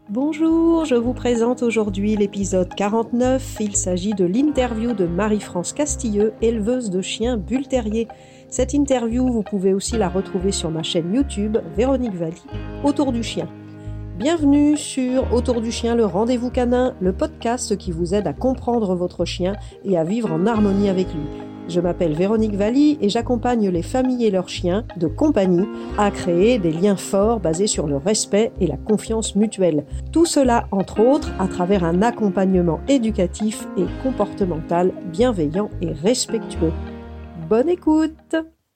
Bonjour, je vous présente aujourd'hui l'épisode 49. Il s'agit de l'interview de Marie-France Castilleux, éleveuse de chiens Bull Terrier. Cette interview, vous pouvez aussi la retrouver sur ma chaîne YouTube, Véronique Valli, Autour du chien. Bienvenue sur Autour du chien, le rendez-vous canin, le podcast qui vous aide à comprendre votre chien et à vivre en harmonie avec lui. Je m'appelle Véronique Valli et j'accompagne les familles et leurs chiens de compagnie à créer des liens forts basés sur le respect et la confiance mutuelle. Tout cela, entre autres, à travers un accompagnement éducatif et comportemental bienveillant et respectueux. Bonne écoute!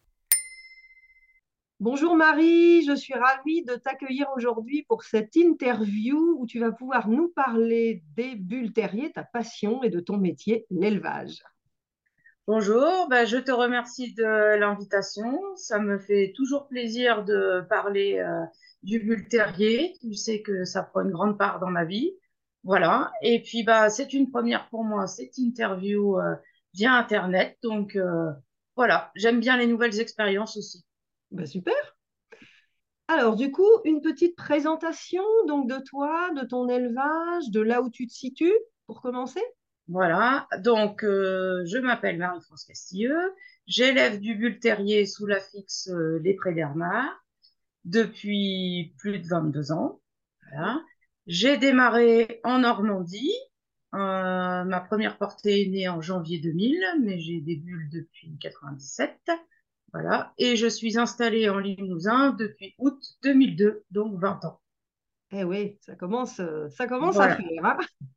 Bonjour Marie, je suis ravie de t'accueillir aujourd'hui pour cette interview où tu vas pouvoir nous parler des Bull Terriers, ta passion et de ton métier, l'élevage. Bonjour, je te remercie de l'invitation. Ça me fait toujours plaisir de parler du Bull Terrier. Tu sais que ça prend une grande part dans ma vie. Voilà. Et puis c'est une première pour moi, cette interview via Internet. Donc voilà, j'aime bien les nouvelles expériences aussi. Super. Alors du coup, une petite présentation donc de toi, de ton élevage, de là où tu te situes pour commencer. Voilà. Donc je m'appelle Marie-France Castilleux. J'élève du Bull Terrier sous l'affixe Les Prés d'Hermar depuis plus de 22 ans. Voilà. J'ai démarré en Normandie. Ma première portée est née en janvier 2000, mais j'ai des bulles depuis 97. Voilà. Et je suis installée en Limousin depuis août 2002, donc 20 ans. Eh oui, ça commence à Voilà. faire, hein.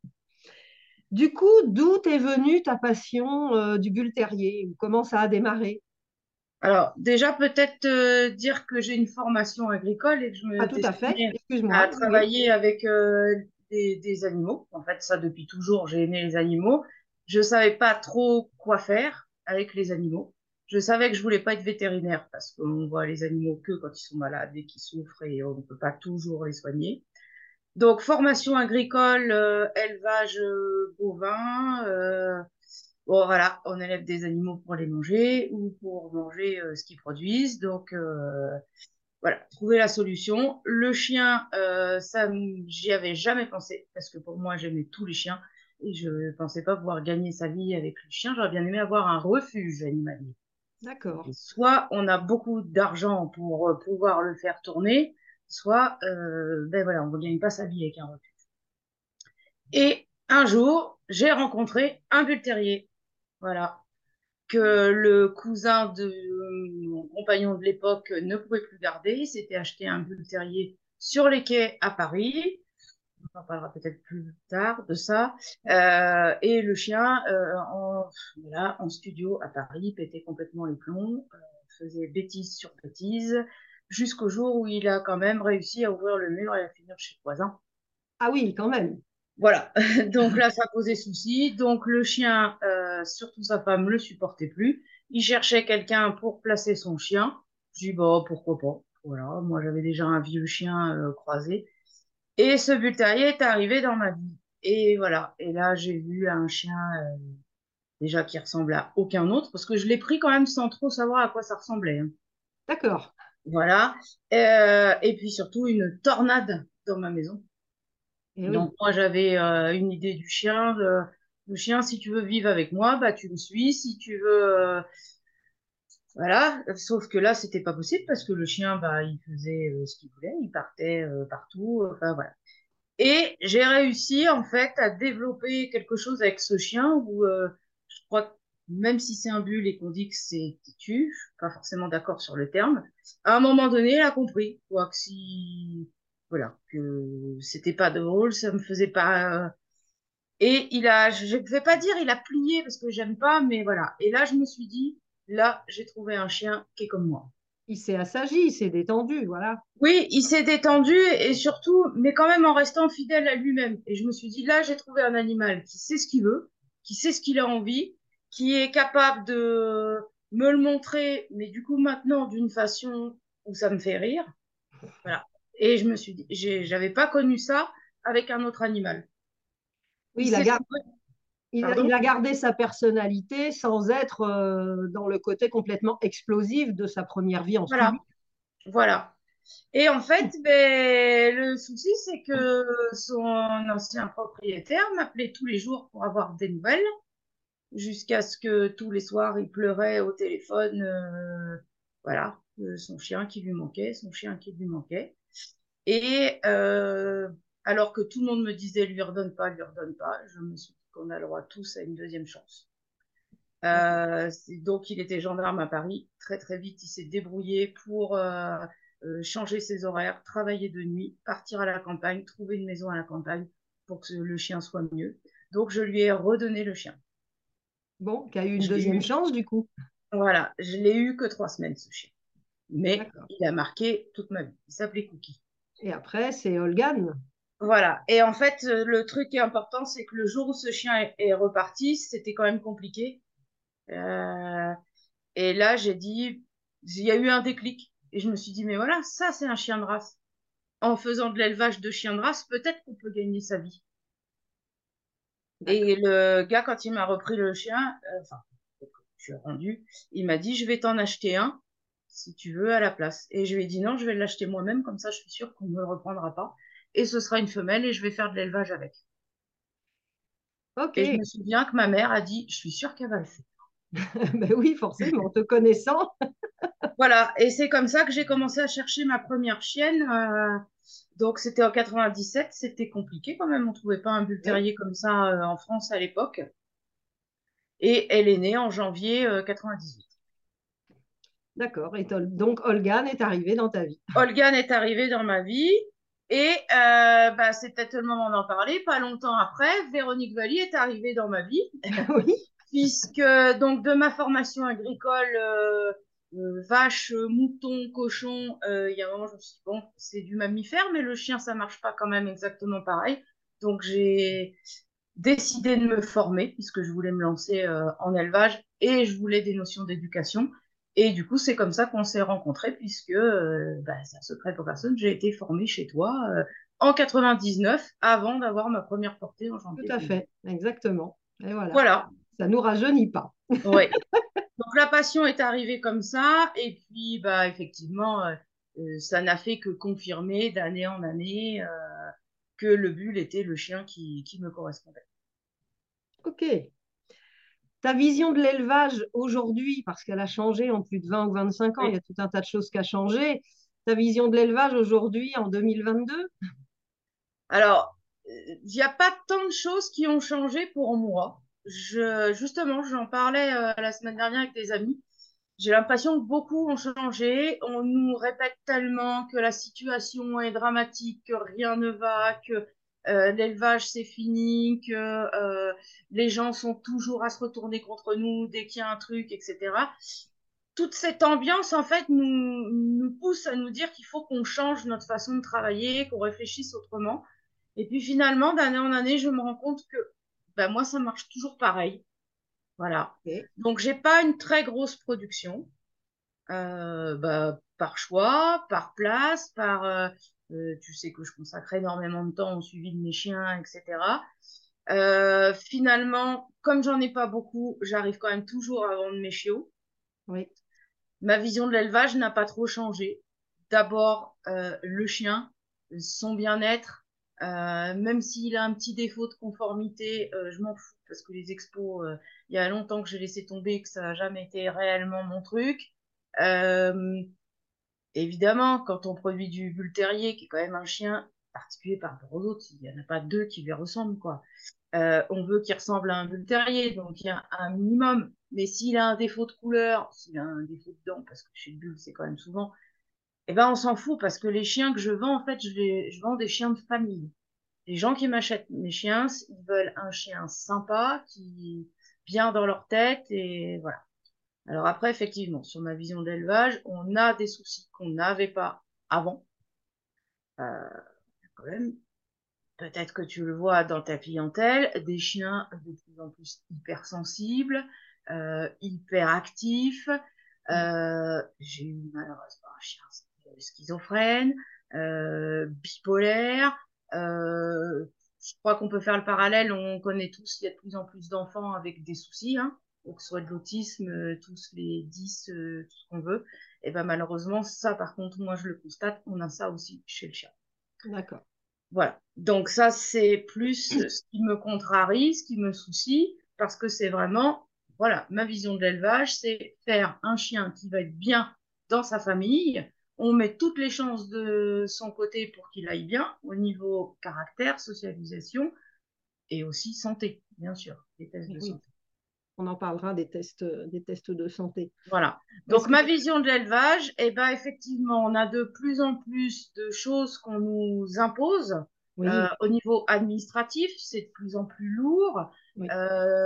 Du coup, d'où est venue ta passion du Bull Terrier? Comment ça a démarré? Alors, déjà, peut-être dire que j'ai une formation agricole et que je Ah, me tout à fait. destinée à Excuse-moi. Oui, oui. travailler avec des animaux. En fait, ça, depuis toujours, j'ai aimé les animaux. Je savais pas trop quoi faire avec les animaux. Je savais que je voulais pas être vétérinaire parce qu'on voit les animaux que quand ils sont malades et qu'ils souffrent et on ne peut pas toujours les soigner. Donc, formation agricole, élevage bovin. Bon, voilà, on élève des animaux pour les manger ou pour manger ce qu'ils produisent. Donc, voilà, trouver la solution. Le chien, ça, j'y avais jamais pensé parce que pour moi, j'aimais tous les chiens et je ne pensais pas pouvoir gagner sa vie avec le chien. J'aurais bien aimé avoir un refuge animalier. D'accord. Et soit on a beaucoup d'argent pour pouvoir le faire tourner, soit voilà, on ne gagne pas sa vie avec un refuge. Et un jour, j'ai rencontré un bull terrier. Voilà, que le cousin de mon compagnon de l'époque ne pouvait plus garder. Il s'était acheté un bull terrier sur les quais à Paris. On en parlera peut-être plus tard de ça. Et le chien, voilà, en studio à Paris, pétait complètement les plombs, faisait bêtise sur bêtise, jusqu'au jour où il a quand même réussi à ouvrir le mur et à finir chez le voisin. Ah oui, quand même. Voilà, donc là, ça posait souci. Donc le chien, surtout sa femme, le supportait plus. Il cherchait quelqu'un pour placer son chien. Je dis, bah, pourquoi pas. Voilà, moi j'avais déjà un vieux chien croisé. Et ce bull terrier est arrivé dans ma vie. Et voilà, et là j'ai vu un chien déjà qui ressemble à aucun autre, parce que je l'ai pris quand même sans trop savoir à quoi ça ressemblait, hein. D'accord. Voilà, et puis surtout une tornade dans ma maison. Eh oui. Donc moi j'avais une idée du chien. Le chien, si tu veux vivre avec moi, bah tu me suis. Si tu veux, voilà. Sauf que là, c'était pas possible parce que le chien, bah il faisait ce qu'il voulait, il partait partout. Enfin voilà. Et j'ai réussi en fait à développer quelque chose avec ce chien où je crois que même si c'est un bull et qu'on dit que c'est têtu, je suis pas forcément d'accord sur le terme. À un moment donné, il a compris quoi que si voilà que c'était pas drôle, ça me faisait pas. Et je ne vais pas dire il a plié parce que j'aime pas, mais voilà. Et là, je me suis dit, là, j'ai trouvé un chien qui est comme moi. Il s'est assagi, il s'est détendu, voilà. Oui, il s'est détendu et surtout, mais quand même en restant fidèle à lui-même. Et je me suis dit, là, j'ai trouvé un animal qui sait ce qu'il veut, qui sait ce qu'il a envie, qui est capable de me le montrer, mais du coup, maintenant, d'une façon où ça me fait rire. Voilà. Et je me suis dit, j'avais pas connu ça avec un autre animal. Oui, Il sait ce qu'il veut. il Pardon? a gardé sa personnalité sans être dans le côté complètement explosif de sa première vie en studio. Voilà. Voilà. Et en fait, ben, le souci, c'est que son ancien propriétaire m'appelait tous les jours pour avoir des nouvelles, jusqu'à ce que tous les soirs, il pleurait au téléphone, voilà, son chien qui lui manquait, son chien qui lui manquait. Et alors que tout le monde me disait, lui redonne pas, je me suis dit qu'on a le droit tous à une deuxième chance. Donc, il était gendarme à Paris. Très, très vite, il s'est débrouillé pour changer ses horaires, travailler de nuit, partir à la campagne, trouver une maison à la campagne pour que le chien soit mieux. Donc, je lui ai redonné le chien. Bon, qui a eu une Je l'ai deuxième eu, chance du coup. voilà, je l'ai eu que 3 semaines, ce chien. Mais D'accord. il a marqué toute ma vie. Il s'appelait Cookie. Et après, c'est Olgane. Voilà. Et en fait, le truc qui est important, c'est que le jour où ce chien est reparti, c'était quand même compliqué. Euh, Et là, j'ai dit, il y a eu un déclic. Et je me suis dit, mais voilà, ça, c'est un chien de race. En faisant de l'élevage de chiens de race, peut-être qu'on peut gagner sa vie. D'accord. Et le gars, quand il m'a repris le chien, enfin, je suis rendu, il m'a dit, je vais t'en acheter un, si tu veux, à la place. Et je lui ai dit, non, je vais l'acheter moi-même, comme ça, je suis sûre qu'on ne me le reprendra pas. Et ce sera une femelle et je vais faire de l'élevage avec. Ok. Et je me souviens que ma mère a dit, je suis sûre qu'elle va le faire. Ben oui, forcément, te connaissant. Voilà, et c'est comme ça que j'ai commencé à chercher ma première chienne. Donc c'était en 97, c'était compliqué quand même, on trouvait pas un bull Oui, terrier comme ça en France à l'époque. Et elle est née en janvier 98. d'accord. Et donc, Olgane est arrivée dans ta vie. Olgane est arrivée dans ma vie et bah, c'était peut-être le moment d'en parler. Pas longtemps après, Véronique Valli est arrivée dans ma vie. Oui, Puisque donc de ma formation agricole, vache, mouton, cochon, il y a un moment, je me suis dit, bon, c'est du mammifère, mais le chien, ça marche pas quand même exactement pareil. Donc j'ai décidé de me former, puisque je voulais me lancer en élevage et je voulais des notions d'éducation. Et du coup, c'est comme ça qu'on s'est rencontrés, puisque bah, c'est un secret pour personne, j'ai été formée chez toi en 99, avant d'avoir ma première portée en tout janvier à 2000. fait, exactement. Et voilà, Voilà, ça nous rajeunit pas. ouais. Donc la passion est arrivée comme ça, et puis bah effectivement, ça n'a fait que confirmer d'année en année que le bull était le chien qui me correspondait. Ok. Ta vision de l'élevage aujourd'hui, parce qu'elle a changé en plus de 20 ou 25 ans, il y Oui. a tout un tas de choses qui ont changé. Ta vision de l'élevage aujourd'hui en 2022? Alors, il n'y a pas tant de choses qui ont changé pour moi. Justement, j'en parlais la semaine dernière avec des amis. J'ai l'impression que beaucoup ont changé. On nous répète tellement que la situation est dramatique, que rien ne va, que l'élevage c'est fini, que les gens sont toujours à se retourner contre nous dès qu'il y a un truc, etc. Toute cette ambiance, en fait, nous pousse à nous dire qu'il faut qu'on change notre façon de travailler, qu'on réfléchisse autrement. Et puis finalement, d'année en année, je me rends compte que ben, moi, ça marche toujours pareil. Voilà. Ok. Donc, j'ai pas une très grosse production bah, par choix, par place, tu sais que je consacre énormément de temps au suivi de mes chiens, etc. Finalement, comme j'en ai pas beaucoup, j'arrive quand même toujours à vendre mes chiots. Oui, Ma vision de l'élevage n'a pas trop changé. D'abord, le chien, son bien-être, même s'il a un petit défaut de conformité, je m'en fous parce que les expos, il y a longtemps que j'ai laissé tomber, que ça n'a jamais été réellement mon truc. Euh, Évidemment, quand on produit du bull terrier, qui est quand même un chien particulier par rapport aux autres, il n'y en a pas deux qui lui ressemblent, quoi. On veut qu'il ressemble à un bull terrier, donc il y a un minimum. Mais s'il a un défaut de couleur, s'il a un défaut de dents, parce que chez le bull, c'est quand même souvent, eh ben, on s'en fout, parce que les chiens que je vends, en fait, je vends des chiens de famille. Les gens qui m'achètent mes chiens, ils veulent un chien sympa, qui bien dans leur tête, et voilà. Alors après, effectivement, sur ma vision d'élevage, on a des soucis qu'on n'avait pas avant. Quand même, peut-être que tu le vois dans ta clientèle, des chiens de plus en plus hypersensibles, hyperactifs. oui. J'ai eu malheureusement un chien schizophrène, bipolaire. Je crois qu'on peut faire le parallèle. On connaît tous, il y a de plus en plus d'enfants avec des soucis, hein. que ce soit de l'autisme, tous les 10, tout ce qu'on veut. Et ben malheureusement, ça, par contre, moi, je le constate, on a ça aussi chez le chien. D'accord. Voilà. Donc ça, c'est plus ce qui me contrarie, ce qui me soucie, parce que c'est vraiment, voilà, ma vision de l'élevage, c'est faire un chien qui va être bien dans sa famille. On met toutes les chances de son côté pour qu'il aille bien au niveau caractère, socialisation et aussi santé, bien sûr, des tests de Oui, santé. on en parlera des tests de santé. Voilà. Est-ce Donc, que ma vision de l'élevage, eh ben, effectivement, on a de plus en plus de choses qu'on nous impose oui, au niveau administratif. C'est de plus en plus lourd. oui,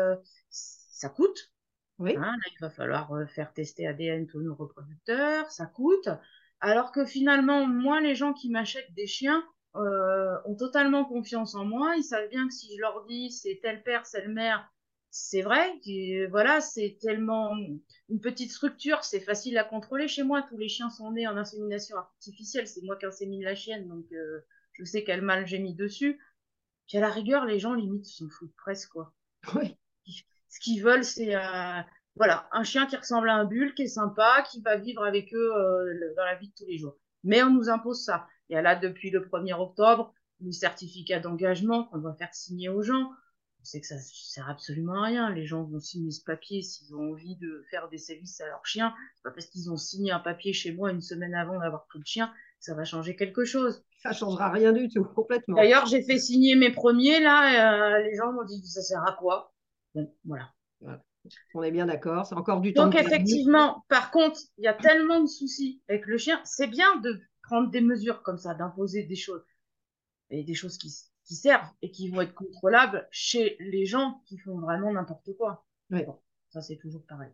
Ça coûte. oui, Hein. Là, il va falloir faire tester ADN tous nos reproducteurs. Ça coûte. Alors que finalement, moi, les gens qui m'achètent des chiens ont totalement confiance en moi. Ils savent bien que si je leur dis c'est tel père, c'est le mère, c'est vrai. Et voilà, c'est tellement une petite structure, c'est facile à contrôler. Chez moi, tous les chiens sont nés en insémination artificielle. C'est moi qui insémine la chienne, donc je sais quel mal j'ai mis dessus. Puis à la rigueur, les gens limite s'en foutent presque quoi. oui. Ce qu'ils veulent, c'est voilà, un chien qui ressemble à un bulle, qui est sympa, qui va vivre avec eux dans la vie de tous les jours. Mais on nous impose ça. Il y a là, depuis le 1er octobre, le certificat d'engagement qu'on doit faire signer aux gens. On sait que ça ne sert absolument à rien. Les gens vont signer ce papier s'ils ont envie de faire des services à leur chien. C'est pas parce qu'ils ont signé un papier chez moi une semaine avant d'avoir pris le chien que ça va changer quelque chose. Ça changera rien du tout, complètement. D'ailleurs, j'ai fait signer mes premiers, là, les gens m'ont dit, ça sert à quoi? Bon, voilà. Voilà. On est bien d'accord, c'est encore du temps de Donc, gagner. effectivement, par contre, il y a tellement de soucis avec le chien. C'est bien de prendre des mesures comme ça, d'imposer des choses, et des choses qui servent et qui vont être contrôlables chez les gens qui font vraiment n'importe quoi. Ouais. Bon, ça, c'est toujours pareil.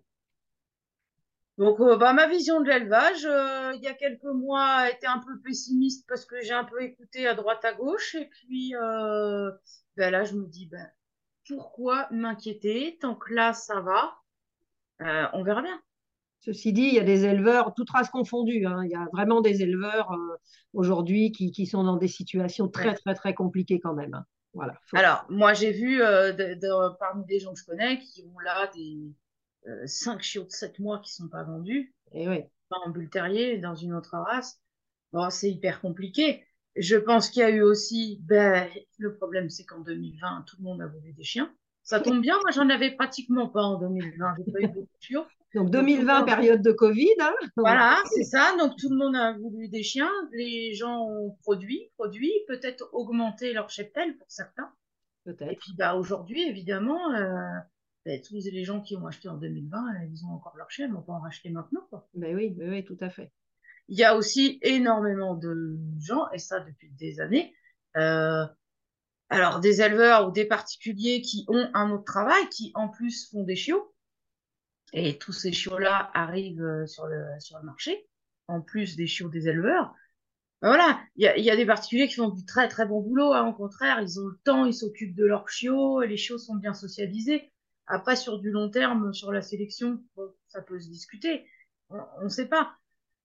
Donc, bah, ma vision de l'élevage, il y a quelques mois, était un peu pessimiste parce que j'ai un peu écouté à droite à gauche. Et puis, ben là, je me dis, ben, pourquoi m'inquiéter tant que là, ça va? On verra bien. Ceci dit, il y a des éleveurs, toutes races confondues, hein, il y a vraiment des éleveurs aujourd'hui qui sont dans des situations très, Ouais. très, très compliquées quand même, hein. Voilà. Alors, moi, j'ai vu parmi des gens que je connais qui ont là des 5 chiots de 7 mois qui sont pas vendus, Et oui, pas en bull terrier, dans une autre race. Bon, c'est hyper compliqué. Je pense qu'il y a eu aussi, ben, le problème, c'est qu'en 2020, tout le monde a voulu des chiens. Ça tombe bien, moi, j'en avais pratiquement pas en 2020. J'ai pas eu beaucoup de chiots. donc Donc, tout le 2020, monde, période de Covid, hein, on va voilà, c'est dire. ça. Donc, tout le monde a voulu des chiens. Les gens ont produit, peut-être augmenté leur cheptel pour certains. Et Peut-être. puis bah, aujourd'hui, évidemment, bah, tous les gens qui ont acheté en 2020, ils ont encore leur chaîne, on peut en racheter maintenant, quoi. Mais oui, tout à fait. Il y a aussi énormément de gens, et ça depuis des années, euh, alors des éleveurs ou des particuliers qui ont un autre travail, qui en plus font des chiots, et tous ces chiots-là arrivent sur le marché, en plus des chiots des éleveurs. Ben voilà, il y a des particuliers qui font du très très bon boulot, hein, au contraire, ils ont le temps, ils s'occupent de leurs chiots, et les chiots sont bien socialisés. Après, sur du long terme, sur la sélection, bon, ça peut se discuter, on ne sait pas.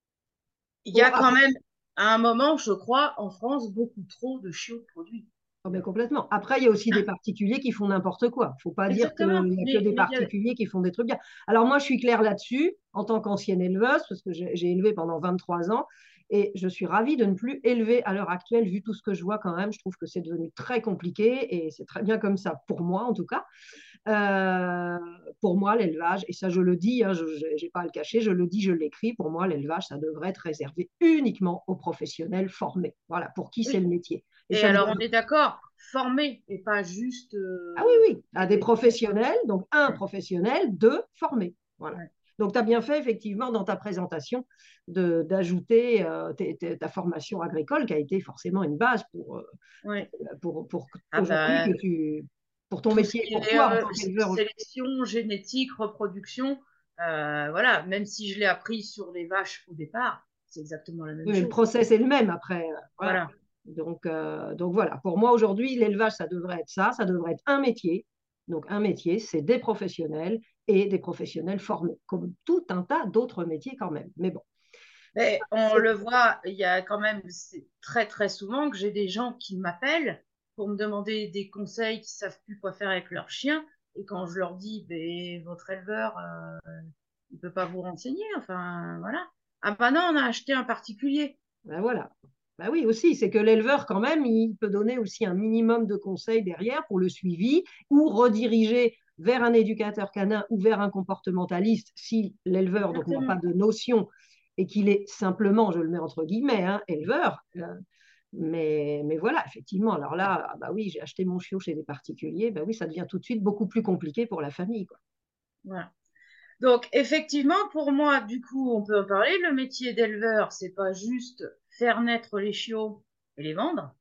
Il y Bon, a quand même, à un moment, je crois, en France, beaucoup trop de chiots produits. oh, mais complètement. Après, il y a aussi des particuliers qui font n'importe quoi. Il ne faut pas dire qu'il Exactement, n'y a que des mais il y a... particuliers qui font des trucs bien. Alors moi, je suis claire là-dessus, en tant qu'ancienne éleveuse, parce que j'ai élevé pendant 23 ans, et je suis ravie de ne plus élever à l'heure actuelle, vu tout ce que je vois quand même. Je trouve que c'est devenu très compliqué, et c'est très bien comme ça, pour moi en tout cas. Euh, pour moi, l'élevage, et ça je le dis, hein, je n'ai pas à le cacher, je le dis, je l'écris, pour moi, l'élevage, ça devrait être réservé uniquement aux professionnels formés. Voilà, pour qui c'est le Oui, métier. Et et ça alors devrait... on est d'accord, formés, et pas juste Ah oui, oui, à des professionnels, donc un Ouais, professionnel, deux formés. Voilà. ouais, Donc, tu as bien fait, effectivement, dans ta présentation, d'ajouter ta formation agricole, qui a été forcément une base ouais. pour Ah aujourd'hui, bah, pour ton tout ce métier, qui pour est toi en tant qu'éleveur. sélection, génétique, reproduction, voilà, même si je l'ai appris sur les vaches au départ, c'est exactement la même Oui, mais le chose. process est le même après. Voilà. Voilà. Donc voilà, pour moi aujourd'hui, l'élevage, ça devrait être ça devrait être un métier. Donc un métier, c'est des professionnels et des professionnels formés, comme tout un tas d'autres métiers quand même. Mais bon, Mais on c'est le voit, il y a quand même c'est très très souvent que j'ai des gens qui m'appellent pour me demander des conseils, qui savent plus quoi faire avec leur chien. Et quand je leur dis, ben, votre éleveur, il peut pas vous renseigner, enfin, voilà. Ah bah non, on a acheté un particulier. Ben voilà. Ben oui, aussi, c'est que l'éleveur, quand même, il peut donner aussi un minimum de conseils derrière pour le suivi ou rediriger vers un éducateur canin ou vers un comportementaliste si l'éleveur donc n'a pas Exactement. de notion et qu'il est simplement, je le mets entre guillemets, hein, éleveur. Mais voilà, effectivement, alors là, ah bah oui, j'ai acheté mon chiot chez des particuliers, ben oui, ça devient tout de suite beaucoup plus compliqué pour la famille, quoi. Voilà. Donc, effectivement, pour moi, du coup, on peut en parler. Le métier d'éleveur, c'est pas juste faire naître les chiots et les vendre.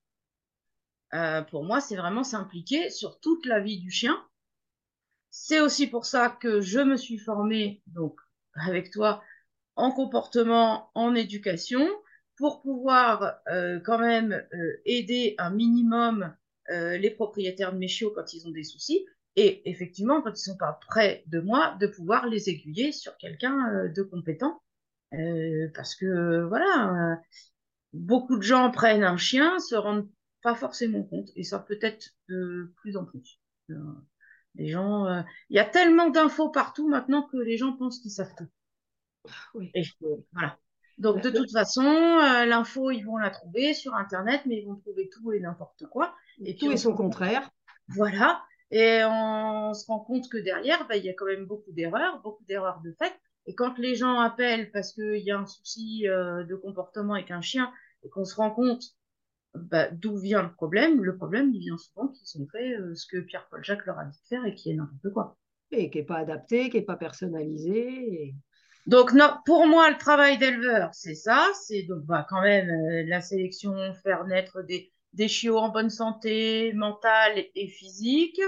Pour moi, c'est vraiment s'impliquer sur toute la vie du chien. C'est aussi pour ça que je me suis formée, donc, avec toi, en comportement, en éducation, pour pouvoir quand même aider un minimum les propriétaires de mes chiots quand ils ont des soucis, et effectivement, quand ils sont pas près de moi, de pouvoir les aiguiller sur quelqu'un de compétent. Parce que voilà, beaucoup de gens prennent un chien, se rendent pas forcément compte, et ça peut-être de plus en plus. Euh, les gens, il y a tellement d'infos partout maintenant que les gens pensent qu'ils savent tout. Oui. Et Oui. voilà. Donc, Le- de le- toute façon, l'info, ils vont la trouver sur Internet, mais ils vont trouver tout et n'importe quoi. Et puis, tout on et se son rend compte, contraire. voilà. Et on se rend compte que derrière, bah, il y a quand même beaucoup d'erreurs de fait. Et quand les gens appellent parce qu'il y a un souci de comportement avec un chien et qu'on se rend compte bah, d'où vient le problème, il vient souvent qu'ils ont fait ce que Pierre-Paul Jacques leur a dit de faire et qui est n'importe quoi. Et qui n'est pas adapté, qui n'est pas personnalisé. Donc, non, pour moi, le travail d'éleveur, c'est ça. C'est donc bah, quand même la sélection, faire naître des chiots en bonne santé mentale et physique,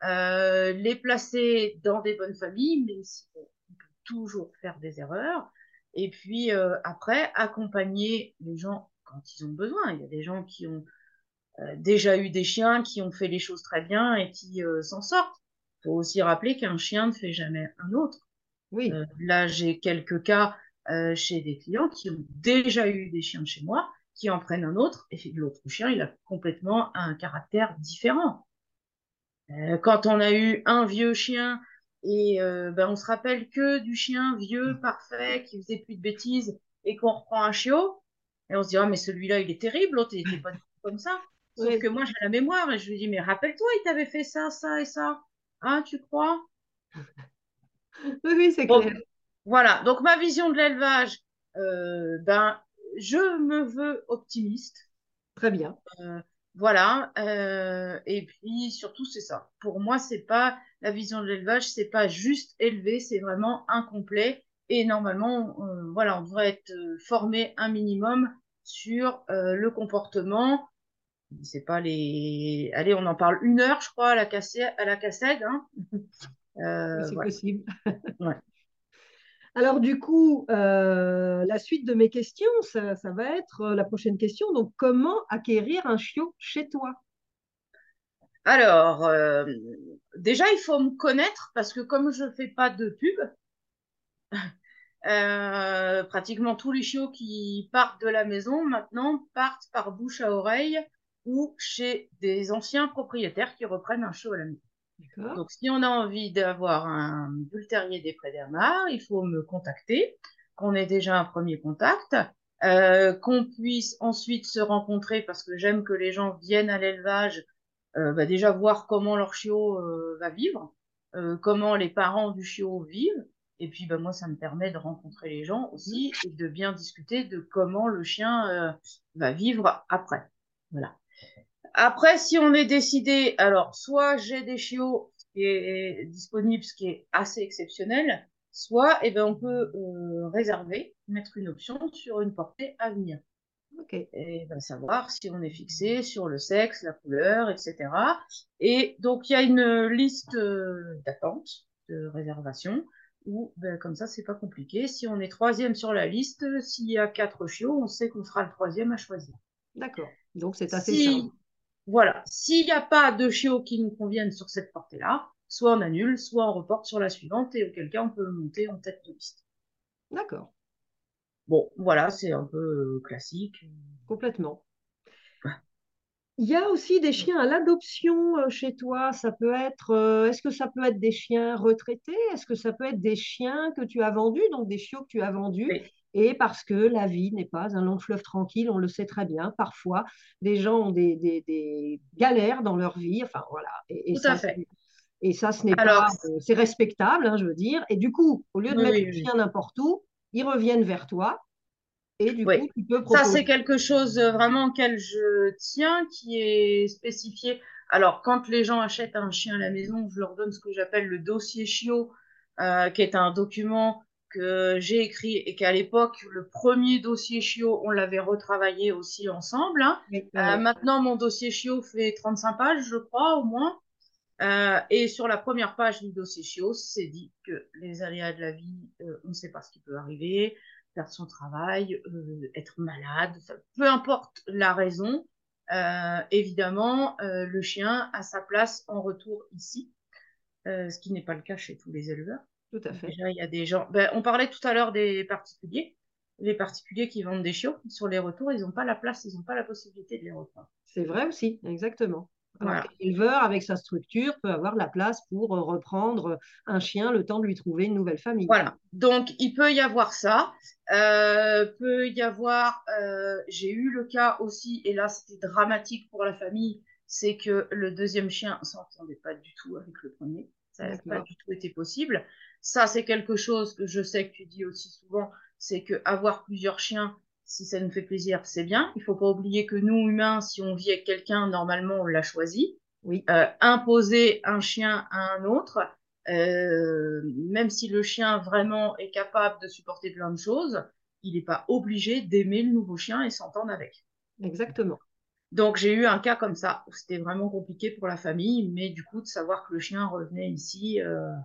les placer dans des bonnes familles, même si bon, on peut toujours faire des erreurs. Et puis après, accompagner les gens quand ils ont besoin. Il y a des gens qui ont déjà eu des chiens, qui ont fait les choses très bien et qui s'en sortent. Il faut aussi rappeler qu'un chien ne fait jamais un autre. Oui, Là, j'ai quelques cas chez des clients qui ont déjà eu des chiens de chez moi, qui en prennent un autre, et l'autre chien, il a complètement un caractère différent. Quand on a eu un vieux chien, et ben, on se rappelle que du chien vieux, parfait, qui faisait plus de bêtises, et qu'on reprend un chiot, et on se dit, ah, mais celui-là, il est terrible, l'autre, il était pas du tout comme ça. Sauf oui, que moi, j'ai la mémoire, et je lui dis, mais rappelle-toi, il t'avait fait ça, ça et ça. Hein, tu crois? oui, oui, c'est Donc, clair. voilà, donc ma vision de l'élevage, ben, je me veux optimiste. Très bien. Euh, voilà, et puis surtout, c'est ça. Pour moi, c'est pas la vision de l'élevage, c'est pas juste élever, c'est vraiment incomplet. Et normalement, voilà, on devrait être formé un minimum sur le comportement. C'est pas les. Allez, on en parle 1 heure, je crois, à la cassette, hein. Oui, c'est Voilà. possible. Ouais. Alors, du coup, la suite de mes questions, ça va être la prochaine question. Donc, comment acquérir un chiot chez toi? Alors, déjà, il faut me connaître parce que comme je fais pas de pub, pratiquement tous les chiots qui partent de la maison maintenant partent par bouche à oreille ou chez des anciens propriétaires qui reprennent un chiot à la maison. D'accord. Donc, si on a envie d'avoir un bull terrier des Prés d'Ermar, il faut me contacter, qu'on ait déjà un premier contact, qu'on puisse ensuite se rencontrer parce que j'aime que les gens viennent à l'élevage, bah, déjà voir comment leur chiot va vivre, comment les parents du chiot vivent, et puis bah, moi ça me permet de rencontrer les gens Mhm. aussi et de bien discuter de comment le chien va vivre après. Voilà. Après, si on est décidé, alors soit j'ai des chiots qui est disponible, ce qui est assez exceptionnel, soit eh ben, on peut réserver, mettre une option sur une portée à venir. Ok. Et ben, savoir si on est fixé sur le sexe, la couleur, etc. Et donc, il y a une liste d'attente, de réservation, où ben, comme ça, c'est pas compliqué. Si on est troisième sur la liste, s'il y a 4 chiots, on sait qu'on sera le troisième à choisir. D'accord. Donc, c'est assez simple. Si Voilà. S'il n'y a pas de chiots qui nous conviennent sur cette portée-là, soit on annule, soit on reporte sur la suivante, et auquel cas on peut monter en tête de liste. D'accord. Bon, voilà, c'est un peu classique. Complètement. Il y a aussi des chiens à l'adoption chez toi. Ça peut être, est-ce que ça peut être des chiens retraités? Est-ce que ça peut être des chiens que tu as vendus, donc des chiots que tu as vendus? Oui, Et parce que la vie n'est pas un long fleuve tranquille, on le sait très bien. Parfois, des gens ont des galères dans leur vie. Enfin, voilà. tout à fait. Et ça, ce n'est pas, Alors, c'est respectable, hein, je veux dire. Et du coup, au lieu de oui, mettre oui, le oui. chien n'importe où, ils reviennent vers toi. Et du Oui. coup, tu peux Ça, proposer. c'est quelque chose vraiment auquel je tiens, qui est spécifié. Alors, quand les gens achètent un chien à la maison, je leur donne ce que j'appelle le dossier chiot, qui est un document que j'ai écrit et qu'à l'époque, le premier dossier chiot, on l'avait retravaillé aussi ensemble, hein. Oui, oui, oui. Maintenant, mon dossier chiot fait 35 pages, je crois, au moins. Et sur la première page du dossier chiot, c'est dit que les aléas de la vie, on ne sait pas ce qui peut arriver, perdre son travail, être malade, peu importe la raison. Évidemment, le chien a sa place en retour ici, ce qui n'est pas le cas chez tous les éleveurs. Tout à fait. Déjà, il y a des gens. Ben, on parlait tout à l'heure des particuliers. Les particuliers qui vendent des chiots, sur les retours, ils n'ont pas la place, ils n'ont pas la possibilité de les reprendre. C'est vrai aussi, exactement. Alors qu'un Voilà. éleveur, avec sa structure, peut avoir la place pour reprendre un chien le temps de lui trouver une nouvelle famille. Voilà. Donc, il peut y avoir ça. Peut y avoir. J'ai eu le cas aussi, et là, c'était dramatique pour la famille, c'est que le deuxième chien s'entendait pas du tout avec le premier. Ça n'a pas D'accord. du tout été possible. Ça, c'est quelque chose que je sais que tu dis aussi souvent, c'est que avoir plusieurs chiens, si ça nous fait plaisir, c'est bien. Il faut pas oublier que nous, humains, si on vit avec quelqu'un, normalement, on l'a choisi. Oui, Imposer un chien à un autre, même si le chien vraiment est capable de supporter plein de choses, il n'est pas obligé d'aimer le nouveau chien et s'entendre avec. exactement. Donc j'ai eu un cas comme ça, où c'était vraiment compliqué pour la famille, mais du coup de savoir que le chien revenait ici,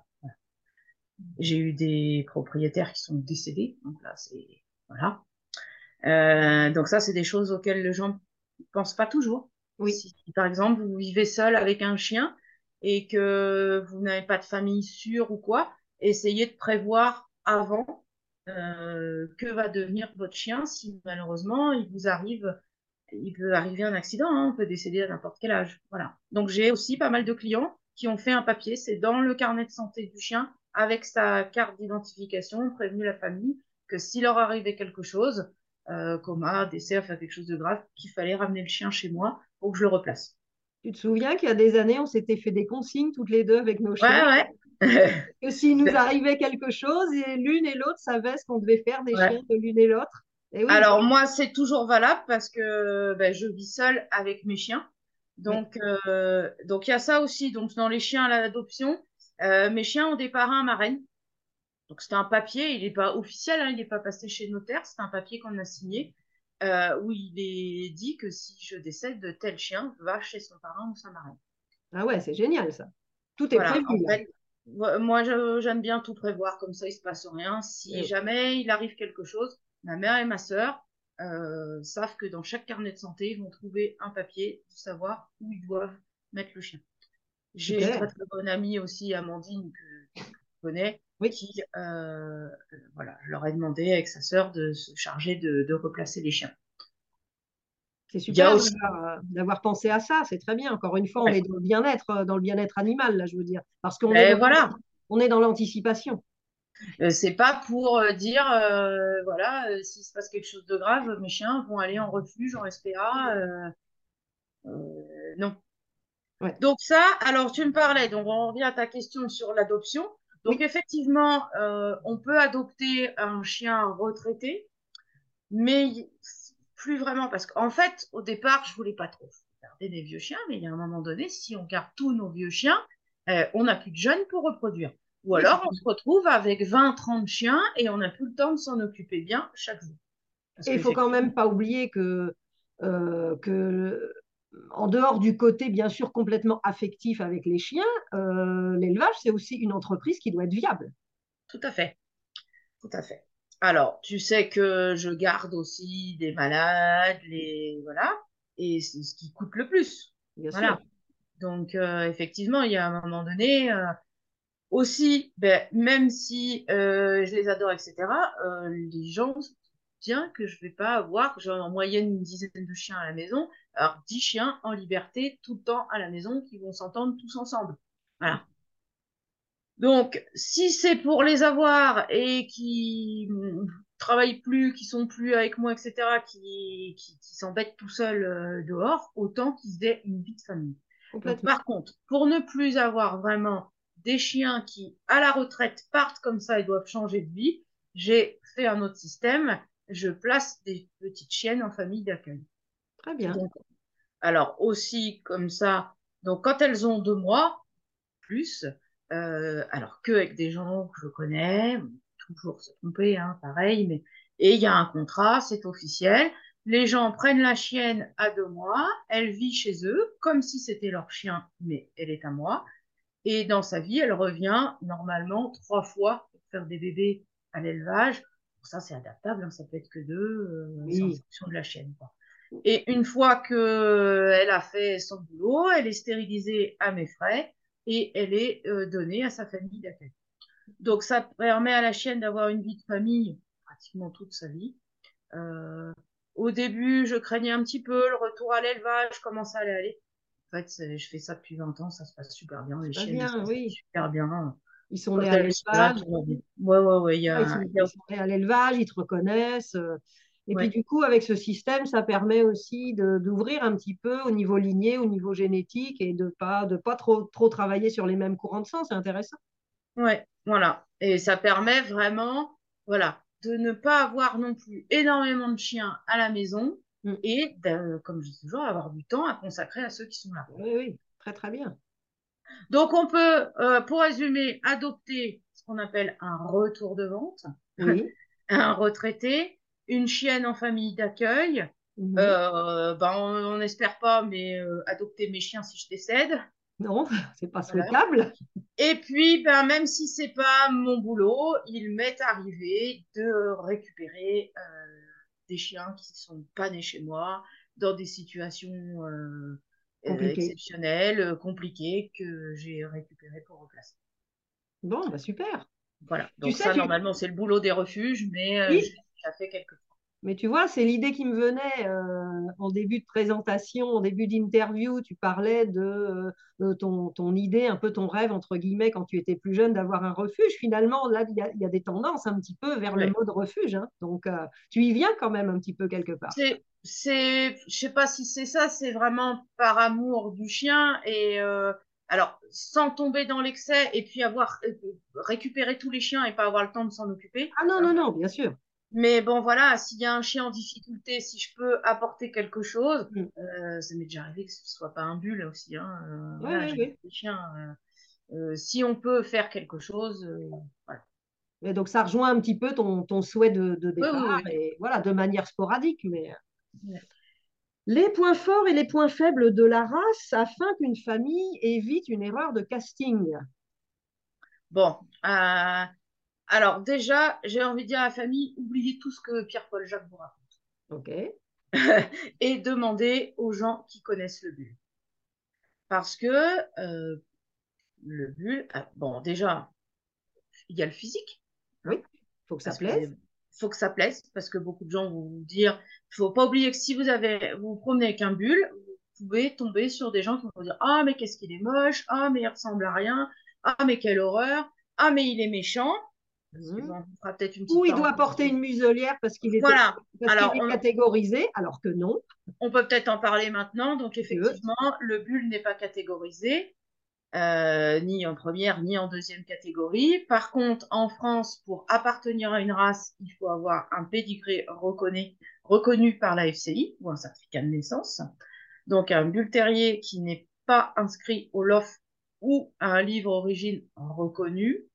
j'ai eu des propriétaires qui sont décédés, donc là c'est voilà. Donc ça c'est des choses auxquelles les gens ne pensent pas toujours. Oui, Si par exemple vous vivez seul avec un chien et que vous n'avez pas de famille sûre ou quoi, essayez de prévoir avant que va devenir votre chien si malheureusement il peut arriver un accident, hein, on peut décéder à n'importe quel âge. Voilà. Donc j'ai aussi pas mal de clients qui ont fait un papier, c'est dans le carnet de santé du chien avec sa carte d'identification, prévenu la famille que s'il leur arrivait quelque chose, coma, décès, enfin quelque chose de grave, qu'il fallait ramener le chien chez moi pour que je le replace. tu te souviens qu'il y a des années, on s'était fait des consignes toutes les deux avec nos chiens, Ouais, ouais. que s'il nous arrivait quelque chose, et l'une et l'autre savaient ce qu'on devait faire des chiens Ouais. de l'une et l'autre. Et oui, Alors moi, c'est toujours valable parce que ben, je vis seule avec mes chiens. oui. Donc il y a ça aussi. Donc dans les chiens à l'adoption, mes chiens ont des parrains marraines. Donc c'est un papier, il n'est pas officiel, hein, il n'est pas passé chez le notaire, c'est un papier qu'on a signé où il est dit que si je décède, tel chien va chez son parrain ou sa marraine. Ah ouais, c'est génial ça. Tout est Voilà, en prévu là. fait, moi j'aime bien tout prévoir, comme ça il se passe rien. Si Eh oui. jamais il arrive quelque chose, ma mère et ma sœur savent que dans chaque carnet de santé, ils vont trouver un papier pour savoir où ils doivent mettre le chien. J'ai une très Super. très bonne amie aussi, Amandine, que tu connais, Oui, qui, voilà, je leur ai demandé avec sa sœur de se charger de replacer les chiens. c'est Il y a super aussi, d'avoir pensé à ça. C'est très bien. Encore une fois, on ouais, est dans le bien-être animal, là, je veux dire, parce qu'on est ben voilà, on est dans l'anticipation. c'est pas pour dire, voilà, s'il se passe quelque chose de grave, mes chiens vont aller en refuge, en SPA, non. Ouais. Donc ça, alors tu me parlais, donc on revient à ta question sur l'adoption. Donc Oui, effectivement, on peut adopter un chien retraité, mais plus vraiment, parce qu'en fait, au départ, je voulais pas trop garder des vieux chiens, mais il y a un moment donné, si on garde tous nos vieux chiens, on n'a plus de jeunes pour reproduire. Ou oui, alors, on se retrouve avec 20, 30 chiens et on n'a plus le temps de s'en occuper bien chaque jour. Parce et il faut quand qu'effectivement, même pas oublier que en dehors du côté, bien sûr, complètement affectif avec les chiens, l'élevage, c'est aussi une entreprise qui doit être viable. tout à fait, tout à fait. Alors, tu sais que je garde aussi des malades, voilà, et c'est ce qui coûte le plus. Bien sûr. Voilà. Donc, effectivement, il y a un moment donné, aussi, ben, même si je les adore, etc., les gens bien que je vais pas avoir, j'ai en moyenne une dizaine de chiens à la maison, alors 10 chiens en liberté tout le temps à la maison qui vont s'entendre tous ensemble. Voilà. Donc, si c'est pour les avoir et qui travaillent plus, qui sont plus avec moi, etc., qui s'embêtent tout seuls dehors, autant qu'ils aient une vie de famille. Donc, Complètement. par contre, pour ne plus avoir vraiment des chiens qui, à la retraite, partent comme ça et doivent changer de vie, j'ai fait un autre système. Je place des petites chiennes en famille d'accueil. Très bien. Donc, alors aussi comme ça, donc quand elles ont 2 mois, plus, alors qu'avec des gens que je connais, toujours se tromper, hein, pareil, mais et il y a un contrat, c'est officiel. Les gens prennent la chienne à 2 mois, elle vit chez eux comme si c'était leur chien, mais elle est à moi. Et dans sa vie, elle revient normalement 3 fois pour faire des bébés à l'élevage. Bon, ça, c'est adaptable, hein, ça peut être que deux, c'est en Oui. fonction de la chienne, quoi. Et une fois qu'elle a fait son boulot, elle est stérilisée à mes frais et elle est donnée à sa famille d'accueil. Donc ça permet à la chienne d'avoir une vie de famille pratiquement toute sa vie. Euh, Au début, je craignais un petit peu le retour à l'élevage, comment ça allait aller. En fait, je fais ça depuis 20 ans, ça se passe super bien. Ça Les se passe chiennes, elles se bien, passent oui. super bien. Ils sont Quand nés à elles sont là, l'élevage. tout va bien. Ouais, ouais, ouais, Ah, ils sont nés à l'élevage, ils te reconnaissent. Et puis ouais. du coup, avec ce système, ça permet aussi d'ouvrir un petit peu au niveau ligné, au niveau génétique et de pas trop travailler sur les mêmes courants de sang. C'est intéressant. Ouais, voilà. Et ça permet vraiment, voilà, de ne pas avoir non plus énormément de chiens à la maison Mm. et, comme je dis toujours, avoir du temps à consacrer à ceux qui sont là. Oui, oui, très très bien. Donc, on peut, pour résumer, adopter ce qu'on appelle un retour de vente, Oui. un retraité, une chienne en famille d'accueil. Mhm. Ben, on n'espère pas, mais adopter mes chiens si je décède. Non, c'est pas Voilà. souhaitable. Et puis, ben, même si c'est pas mon boulot, il m'est arrivé de récupérer des chiens qui sont pas nés chez moi dans des situations Compliqué. exceptionnelles, compliquées, que j'ai récupérées pour remplacer. Bon, bah super. Voilà. Tu Donc sais, ça, normalement, c'est le boulot des refuges, mais je oui, l'ai déjà fait quelques fois. mais tu vois, c'est l'idée qui me venait en début de présentation, en début d'interview. Tu parlais de ton idée, un peu ton rêve, entre guillemets, quand tu étais plus jeune, d'avoir un refuge. Finalement, là, il y a des tendances un petit peu vers le Ouais. mode refuge, hein. Donc, tu y viens quand même un petit peu quelque part. Je sais pas si c'est ça, c'est vraiment par amour du chien et alors sans tomber dans l'excès et puis avoir récupéré tous les chiens et pas avoir le temps de s'en occuper. Ah non, non, non, bien sûr. Mais bon voilà, s'il y a un chien en difficulté, si je peux apporter quelque chose, Mm. ça m'est déjà arrivé que ce soit pas un bulle aussi, hein, Oui, voilà, oui, j'ai oui. des chiens. Si on peut faire quelque chose, voilà. Et donc, ça rejoint un petit peu ton souhait de Oui, départ, oui, oui. et voilà, de manière sporadique, mais Ouais. les points forts et les points faibles de la race afin qu'une famille évite une erreur de casting. Bon, alors déjà, j'ai envie de dire à la famille, oubliez tout ce que Pierre-Paul Jacques vous raconte Ok. et demandez aux gens qui connaissent le bulle. Parce que euh, le bulle, bon, déjà, il y a le physique, Oui, hein, il faut que ça parce que plaise. faut que ça plaise, parce que beaucoup de gens vont vous dire, il faut pas oublier que si vous vous promenez avec un bulle, vous pouvez tomber sur des gens qui vont vous dire, ah mais qu'est-ce qu'il est moche, ah mais il ressemble à rien, ah mais quelle horreur, ah mais il est méchant. Parce que Mhm. bon, on fera peut-être une Ou petite il doit parenthèse. porter une muselière Voilà. parce qu'il Alors, est catégorisé, alors que non. on peut peut-être en parler maintenant. Donc, Si tu veux. effectivement, le bulle n'est pas catégorisé, ni en première, ni en deuxième catégorie. Par contre, en France, pour appartenir à une race, il faut avoir un pédigré reconnu par la FCI ou un certificat de naissance. Donc, un bull terrier qui n'est pas inscrit au LOF ou à un livre origine reconnu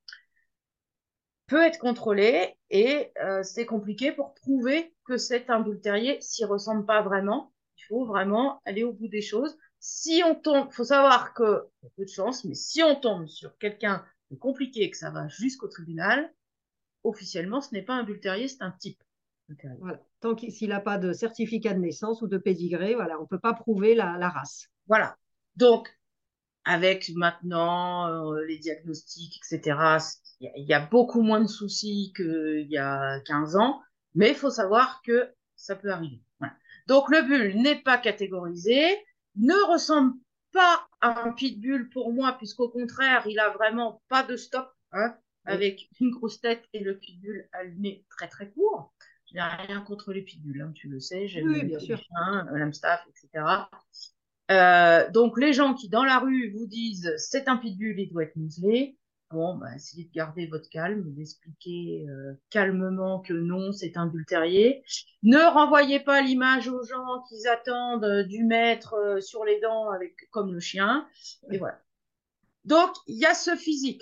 peut être contrôlé et c'est compliqué pour prouver que c'est un bull terrier s'il ressemble pas vraiment. Il faut vraiment aller au bout des choses. Si on tombe, faut savoir que il y a peu de chance, mais si on tombe sur quelqu'un de compliqué et que ça va jusqu'au tribunal, officiellement, ce n'est pas un bull terrier, c'est un type de terrier. Voilà. Tant qu'il s'il n'a pas de certificat de naissance ou de pédigré, voilà, on ne peut pas prouver la race. Voilà. Donc, avec maintenant les diagnostics, etc., il y a beaucoup moins de soucis qu'il y a 15 ans. Mais il faut savoir que ça peut arriver. Voilà. Donc, le bull n'est pas catégorisé, ne ressemble pas à un pitbull pour moi, puisqu'au contraire, il a vraiment pas de stop, hein, Oui, avec une grosse tête et le pitbull a le nez très très court. Je n'ai rien contre les pitbulls, hein, tu le sais, oui, oui, j'aime bien tous les sûr. chiens, l'Amstaff, etc. Donc, les gens qui, dans la rue, vous disent c'est un pitbull, il doit être muselé, bon, bah, essayez de garder votre calme, d'expliquer calmement que non, c'est un bull terrier. Ne renvoyez pas l'image aux gens qui attendent du maître sur les dents avec, comme le chien. Et voilà. Donc, il y a ce physique.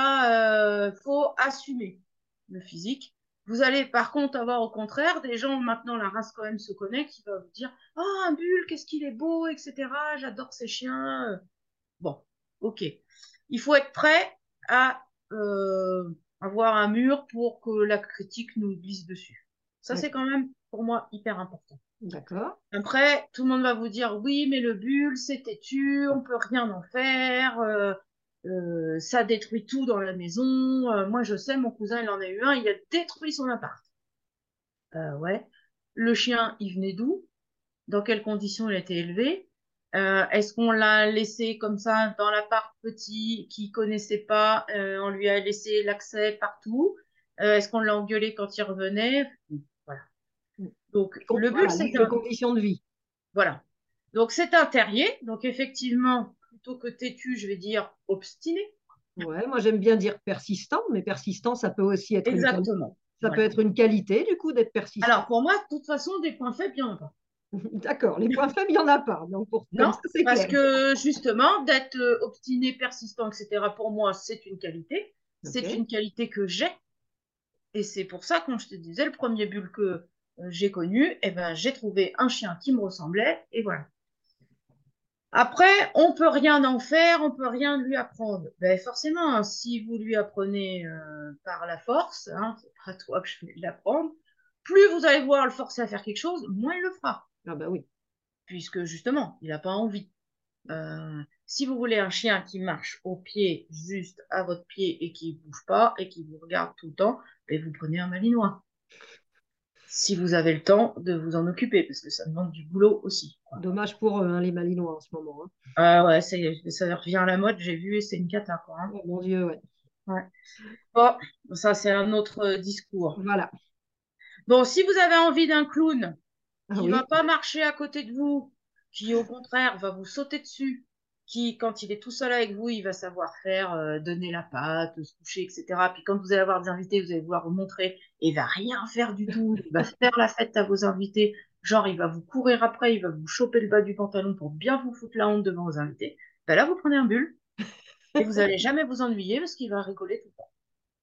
Faut assumer le physique. Vous allez par contre avoir au contraire des gens, maintenant la race quand même se connaît, qui va vous dire, oh, un bull, qu'est-ce qu'il est beau, etc. J'adore ces chiens. Bon, ok. Il faut être prêt à avoir un mur pour que la critique nous glisse dessus. Ça, c'est quand même pour moi hyper important. D'accord. Après, tout le monde va vous dire oui, mais le bulle, c'est têtu, on peut rien en faire, ça détruit tout dans la maison. Moi, je sais, mon cousin, il en a eu un, il a détruit son appart. Ouais. Le chien, il venait d'où? Dans quelles conditions il a été élevé? Est-ce qu'on l'a laissé comme ça dans l'appart petit qu'il connaissait pas? On lui a laissé l'accès partout. Est-ce qu'on l'a engueulé quand il revenait? Voilà. Donc, le bulle, Voilà, c'est les un, conditions de vie. voilà. Donc, c'est un terrier. Donc, effectivement, plutôt que têtu, je vais dire obstiné. Ouais, moi j'aime bien dire persistant, mais persistant, ça peut aussi être une qualité. Exactement. Ça peut Voilà. être une qualité, du coup, d'être persistant. Alors, pour moi, de toute façon, des points faibles, il n'y en a pas. D'accord, les points faibles, il n'y en a pas. Donc, comme Non, ça, c'est parce clair. que justement, d'être obstiné, persistant, etc., pour moi, c'est une qualité. C'est OK. une qualité que j'ai. Et c'est pour ça, quand je te disais, le premier bulle que j'ai connu, eh ben, j'ai trouvé un chien qui me ressemblait. Et voilà. Après, on peut rien en faire, on peut rien lui apprendre. Ben forcément, hein, si vous lui apprenez par la force, hein, c'est pas toi que je vais l'apprendre, plus vous allez voir le forcer à faire quelque chose, moins il le fera, Ah bah oui. puisque justement, il n'a pas envie. Si vous voulez un chien qui marche au pied, juste à votre pied et qui bouge pas et qui vous regarde tout le temps, ben vous prenez un malinois. Si vous avez le temps de vous en occuper, parce que ça demande du boulot aussi, quoi. Dommage pour eux, hein, les Malinois en ce moment, hein. Ah ouais, ça revient à la mode, j'ai vu, et c'est une cata, quoi, hein. Oh mon Dieu, ouais. Ouais. Bon, ça c'est un autre discours. Voilà. Bon, si vous avez envie d'un clown Ah qui va oui. pas marcher à côté de vous, qui au contraire va vous sauter dessus, qui quand il est tout seul avec vous, il va savoir faire, donner la patte, se coucher, etc. Puis quand vous allez avoir des invités, vous allez vouloir vous montrer, et il va rien faire du tout, il va faire la fête à vos invités, genre il va vous courir après, il va vous choper le bas du pantalon pour bien vous foutre la honte devant vos invités. Ben là, vous prenez un bulle et vous allez jamais vous ennuyer parce qu'il va rigoler tout le temps.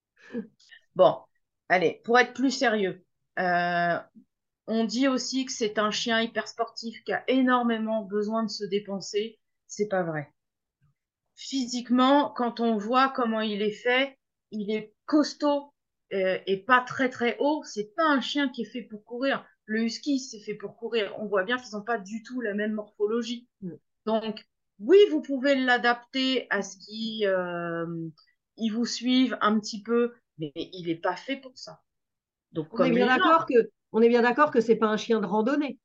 Bon, allez, pour être plus sérieux, euh, on dit aussi que c'est un chien hyper sportif qui a énormément besoin de se dépenser. C'est pas vrai. Physiquement, quand on voit comment il est fait, il est costaud et pas très très haut. C'est pas un chien qui est fait pour courir. Le husky, c'est fait pour courir. On voit bien qu'ils n'ont pas du tout la même morphologie. Mm. Donc, oui, vous pouvez l'adapter à ce qui ils vous suivent un petit peu, mais il n'est pas fait pour ça. Donc, On est comme bien les gens, d'accord que, on est bien d'accord que c'est pas un chien de randonnée.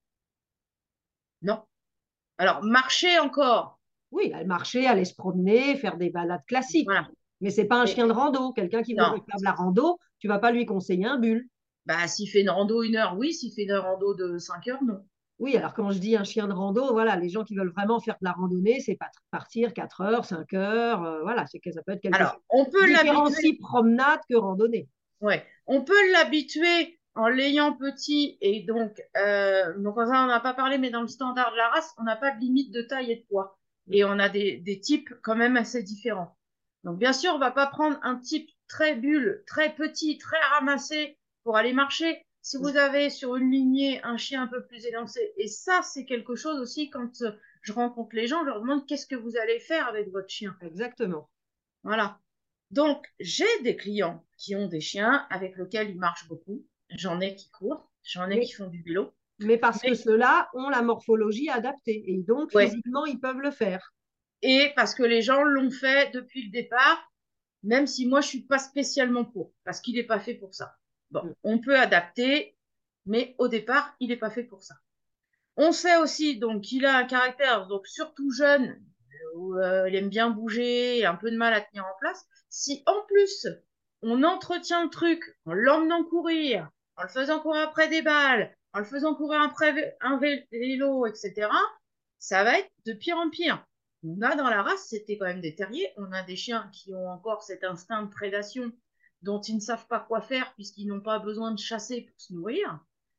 non. Alors, marcher encore, Oui, aller marcher, aller se promener, faire des balades classiques. voilà. Mais c'est pas un Mais chien de rando. Quelqu'un qui non, voudrait faire de la rando, tu vas pas lui conseiller un bulle. bah, s'il fait une rando 1 heure, oui. S'il fait une rando de 5 heures, non. Oui, alors quand je dis un chien de rando, voilà, les gens qui veulent vraiment faire de la randonnée, c'est pas partir 4 heures, 5 heures, voilà, c'est que ça peut être quelque chose. Alors, on Je peut l'habituer, différencie promenade que randonnée. ouais, on peut l'habituer en l'ayant petit et donc ça, on n'a pas parlé, mais dans le standard de la race, on n'a pas de limite de taille et de poids. Et on a des types quand même assez différents. Donc, bien sûr, on va pas prendre un type très bulle, très petit, très ramassé pour aller marcher. Si vous avez sur une lignée un chien un peu plus élancé, et ça, c'est quelque chose aussi quand je rencontre les gens, je leur demande qu'est-ce que vous allez faire avec votre chien. Exactement. Voilà. Donc, j'ai des clients qui ont des chiens avec lesquels ils marchent beaucoup. J'en ai qui courent, j'en ai Mais, qui font du vélo. mais parce que Mais, ceux-là ont la morphologie adaptée et donc ouais. physiquement, ils peuvent le faire. Et parce que les gens l'ont fait depuis le départ, même si moi, je suis pas spécialement pour, parce qu'il n'est pas fait pour ça. Bon, Mm. on peut adapter. mais au départ, il n'est pas fait pour ça. On sait aussi donc qu'il a un caractère, donc surtout jeune, où il aime bien bouger, et un peu de mal à tenir en place. Si en plus on entretient le truc en l'emmenant courir, en le faisant courir après des balles, en le faisant courir après un vélo, etc., ça va être de pire en pire. On a dans la race, c'était quand même des terriers. On a des chiens qui ont encore cet instinct de prédation dont ils ne savent pas quoi faire puisqu'ils n'ont pas besoin de chasser pour se nourrir.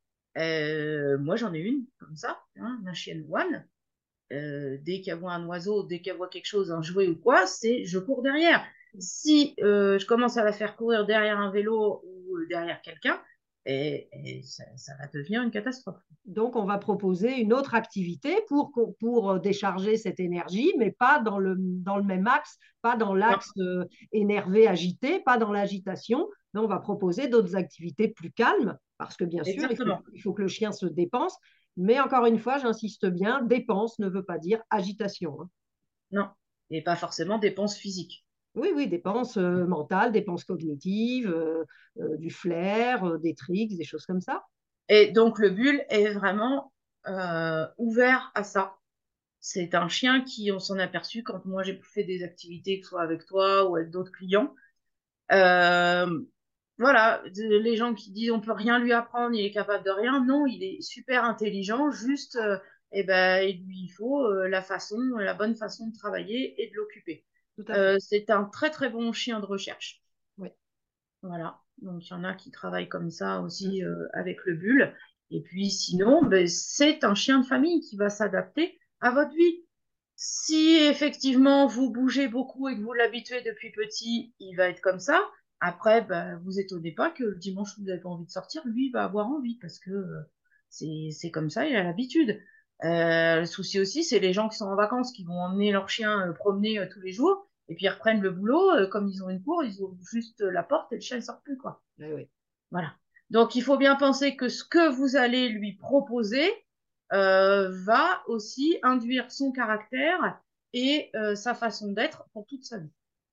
Moi, j'en ai une comme ça, hein, ma chienne One. Dès qu'elle voit un oiseau, dès qu'elle voit quelque chose, un jouet ou quoi, c'est je cours derrière. Si je commence à la faire courir derrière un vélo ou derrière quelqu'un, et ça va devenir une catastrophe. Donc, on va proposer une autre activité pour décharger cette énergie, mais pas dans le même axe, pas dans Non, l'axe énervé, agité, pas dans l'agitation. Mais on va proposer d'autres activités plus calmes, parce que bien sûr, exactement. il faut que le chien se dépense. Mais encore une fois, j'insiste bien, dépense ne veut pas dire agitation, hein. Non. Et pas forcément dépenses physiques. Oui, oui, dépenses mentales, dépenses cognitives, du flair, des tricks, des choses comme ça. Et donc, le bull est vraiment ouvert à ça. C'est un chien qui, on s'en est aperçu quand moi j'ai fait des activités, que ce soit avec toi ou avec d'autres clients. Euh, voilà, les gens qui disent on peut rien lui apprendre, il est capable de rien. Non, il est super intelligent, juste, eh ben, il lui faut la bonne façon de travailler et de l'occuper. Tout à fait. C'est un très très bon chien de recherche. Oui. Voilà, donc il y en a qui travaillent comme ça Mm. aussi avec le bull. Et puis sinon, ben, c'est un chien de famille qui va s'adapter à votre vie. Si effectivement vous bougez beaucoup et que vous l'habituez depuis petit, il va être comme ça. Après, ben, vous étonnez pas que le dimanche où vous n'avez pas envie de sortir, lui il va avoir envie parce que c'est comme ça, il a l'habitude. Le souci aussi, c'est les gens qui sont en vacances, qui vont emmener leur chien promener tous les jours, et puis ils reprennent le boulot, comme ils ont une cour, ils ouvrent juste la porte et le chien ne sort plus, quoi. Oui, oui. Voilà. Donc, il faut bien penser que ce que vous allez lui proposer va aussi induire son caractère et sa façon d'être pour toute sa vie.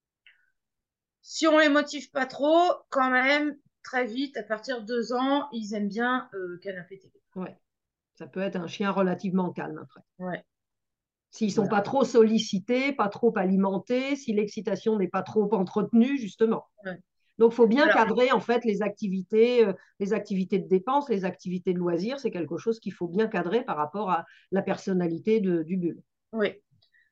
Si on les motive pas trop, quand même, très vite, à partir de 2 ans, ils aiment bien canapé télé. Ouais. Ça peut être un chien relativement calme après. Ouais, S'ils ne sont voilà. pas trop sollicités, pas trop alimentés, si l'excitation n'est pas trop entretenue, justement. Ouais. Donc, il faut bien Alors, cadrer en fait les activités de dépenses, les activités de loisirs. C'est quelque chose qu'il faut bien cadrer par rapport à la personnalité du bulle. oui.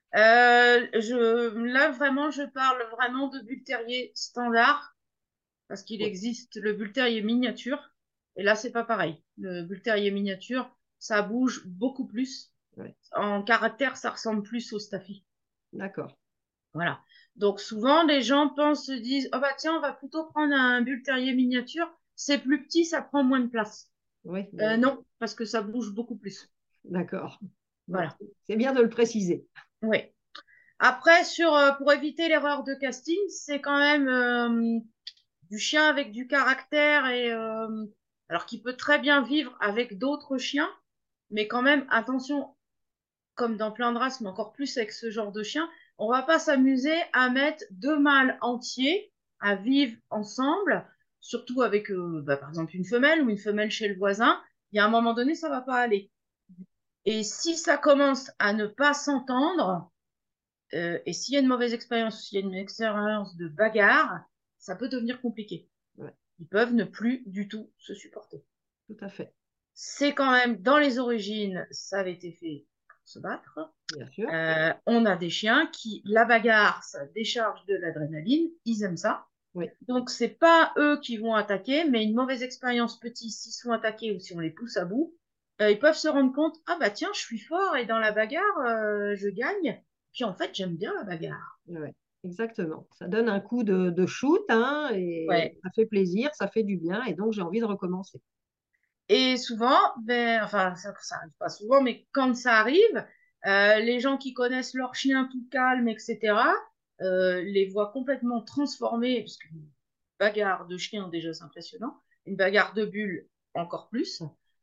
Là, vraiment, je parle vraiment de bull terrier standard parce qu'il Oui, existe le bull terrier miniature. Et là, c'est pas pareil. Le bull terrier miniature, ça bouge beaucoup plus. ouais, En caractère, ça ressemble plus au staffy. d'accord. Voilà. Donc, souvent, les gens pensent, se disent, oh bah tiens, on va plutôt prendre un bull terrier miniature. C'est plus petit, ça prend moins de place. Oui, oui, Non, parce que ça bouge beaucoup plus. d'accord. Bon, Voilà. c'est bien de le préciser. Oui. Après, pour éviter l'erreur de casting, c'est quand même du chien avec du caractère et alors qui peut très bien vivre avec d'autres chiens, mais quand même attention, comme dans plein de races, mais encore plus avec ce genre de chien, on va pas s'amuser à mettre deux mâles entiers à vivre ensemble, surtout avec par exemple une femelle ou une femelle chez le voisin. Il y a un moment donné, ça va pas aller. Et si ça commence à ne pas s'entendre, et s'il y a une mauvaise expérience, s'il y a une expérience de bagarre, ça peut devenir compliqué. Ouais, Ils peuvent ne plus du tout se supporter. tout à fait, C'est quand même, dans les origines, ça avait été fait pour se battre. bien sûr. On a des chiens qui, la bagarre, ça décharge de l'adrénaline, ils aiment ça. Oui, Donc, c'est pas eux qui vont attaquer, mais une mauvaise expérience petit, s'ils sont attaqués ou si on les pousse à bout, ils peuvent se rendre compte, ah bah tiens, je suis fort et dans la bagarre, je gagne. Puis en fait, j'aime bien la bagarre. ouais, exactement. Ça donne un coup de shoot, hein, et Ouais. ça fait plaisir, ça fait du bien, et donc j'ai envie de recommencer. Et souvent, ben, enfin, ça arrive pas souvent, mais quand ça arrive, les gens qui connaissent leur chien tout calme, etc., les voient complètement transformés, parce qu'une bagarre de chien, déjà, c'est impressionnant, une bagarre de bulle, encore plus.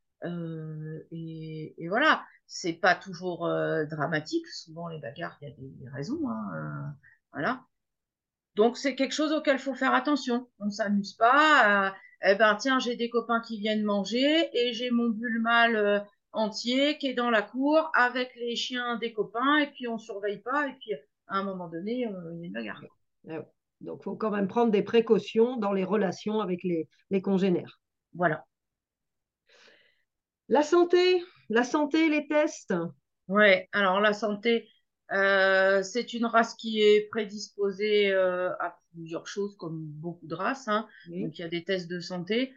Et voilà, c'est pas toujours dramatique. Souvent, les bagarres, il y a des raisons, hein, voilà. Donc, c'est quelque chose auquel il faut faire attention. On ne s'amuse pas. Eh ben, tiens, j'ai des copains qui viennent manger et j'ai mon bull mâle entier qui est dans la cour avec les chiens des copains et puis on surveille pas et puis à un moment donné, il y a une bagarre. Ouais. Ah ouais. Donc, il faut quand même prendre des précautions dans les relations avec les congénères. Voilà. La santé, les tests. Ouais, alors la santé, c'est une race qui est prédisposée à plusieurs choses, comme beaucoup de races, hein. Oui. Donc il y a des tests de santé.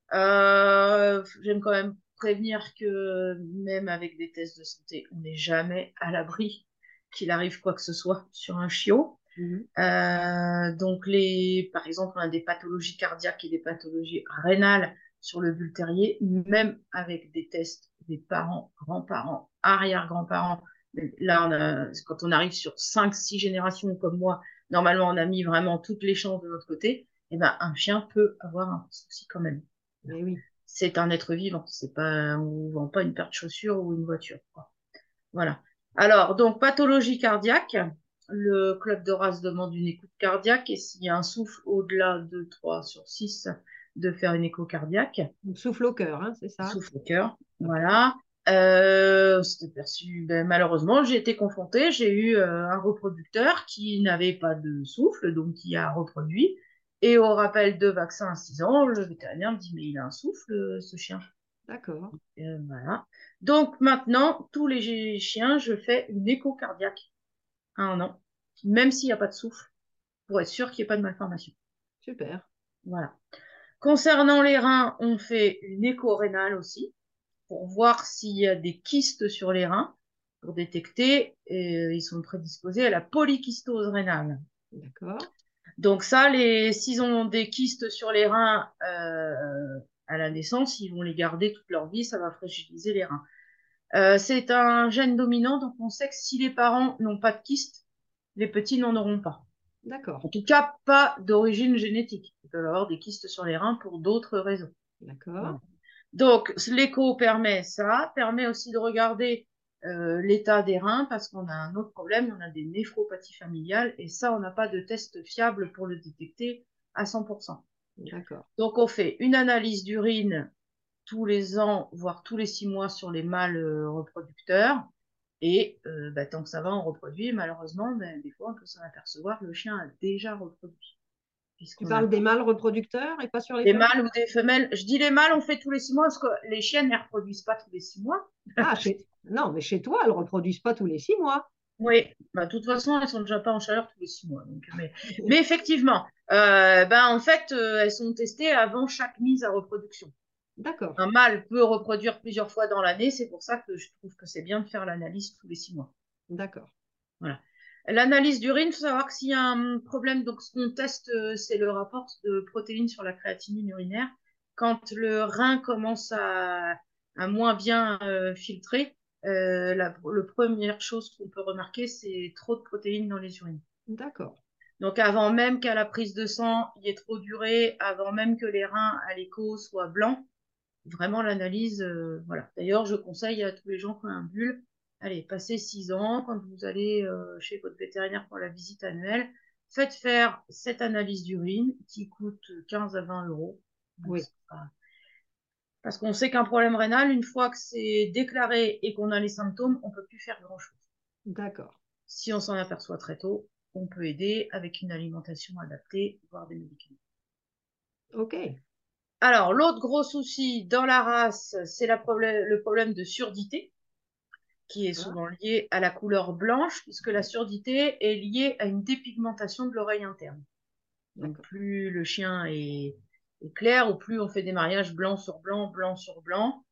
J'aime quand même prévenir que même avec des tests de santé, on n'est jamais à l'abri qu'il arrive quoi que ce soit sur un chiot. Mhm. Donc par exemple, on a des pathologies cardiaques et des pathologies rénales sur le bull terrier, même avec des tests des parents, grands-parents, arrière-grands-parents. Là, quand on arrive sur 5, 6 générations comme moi, normalement, on a mis vraiment toutes les chances de notre côté. Et ben, un chien peut avoir un souci quand même. Mais oui. C'est un être vivant, c'est pas, on vend pas une paire de chaussures ou une voiture, quoi. Voilà. Alors, donc, pathologie cardiaque. Le club de race demande une écoute cardiaque et s'il y a un souffle au-delà de 3 sur 6, de faire une écho cardiaque. Donc, souffle au cœur, hein, c'est ça? Souffle au cœur. Ok. Voilà. C'était perçu, ben, malheureusement, j'ai été confrontée. J'ai eu un reproducteur qui n'avait pas de souffle, donc qui a reproduit. Et au rappel de vaccin à 6 ans, le vétérinaire me dit, mais il a un souffle, ce chien. D'accord. Voilà. Donc maintenant, tous les chiens, je fais une écho cardiaque à 1 an, même s'il n'y a pas de souffle, pour être sûr qu'il n'y ait pas de malformation. Super. Voilà. Concernant les reins, on fait une écho rénale aussi, pour voir s'il y a des kystes sur les reins, pour détecter, et ils sont prédisposés à la polykystose rénale. D'accord. Donc ça, s'ils ont des kystes sur les reins à la naissance, ils vont les garder toute leur vie, ça va fragiliser les reins. C'est un gène dominant, donc on sait que si les parents n'ont pas de kyste, les petits n'en auront pas. D'accord. En tout cas, pas d'origine génétique. Ils peuvent avoir des kystes sur les reins pour d'autres raisons. D'accord. Voilà. Donc, l'écho permet ça, permet aussi de regarder l'état des reins parce qu'on a un autre problème, on a des néphropathies familiales et ça, on n'a pas de test fiable pour le détecter à 100%. D'accord. Donc, on fait une analyse d'urine tous les ans, voire tous les 6 mois sur les mâles reproducteurs. Et bah, tant que ça va, on reproduit. Malheureusement, ben, des fois, on peut s'en apercevoir, le chien a déjà reproduit. Tu Puisqu'on a parles des mâles reproducteurs et pas sur les des femelles? mâles ou des femelles. Je dis les mâles, on fait tous les 6 mois, parce que les chiennes ne reproduisent pas tous les 6 mois. Ah, non, mais chez toi, elles ne reproduisent pas tous les 6 mois. Oui, bah, de toute façon, elles sont déjà pas en chaleur tous les 6 mois. Donc, mais effectivement, ben, en fait, elles sont testées avant chaque mise à reproduction. D'accord. Un mâle peut reproduire plusieurs fois dans l'année, c'est pour ça que je trouve que c'est bien de faire l'analyse tous les 6 mois. D'accord. Voilà. L'analyse d'urine, il faut savoir que s'il y a un problème, donc ce qu'on teste, c'est le rapport de protéines sur la créatinine urinaire. Quand le rein commence à moins bien filtrer, la première chose qu'on peut remarquer, c'est trop de protéines dans les urines. D'accord. Donc avant même qu'à la prise de sang, il y ait trop d'urée, avant même que les reins à l'écho soient blancs, vraiment l'analyse, voilà. D'ailleurs, je conseille à tous les gens qui ont un bulle, allez, passez 6 ans, quand vous allez chez votre vétérinaire pour la visite annuelle, faites faire cette analyse d'urine qui coûte 15 à 20 euros. Oui. Parce qu'on sait qu'un problème rénal, une fois que c'est déclaré et qu'on a les symptômes, on ne peut plus faire grand-chose. D'accord. Si on s'en aperçoit très tôt, on peut aider avec une alimentation adaptée, voire des médicaments. OK. Alors, l'autre gros souci dans la race, c'est le problème de surdité, qui est Ah, souvent lié à la couleur blanche, puisque la surdité est liée à une dépigmentation de l'oreille interne. Donc, d'accord. plus le chien est clair, ou plus on fait des mariages blanc sur blanc, blanc sur blanc,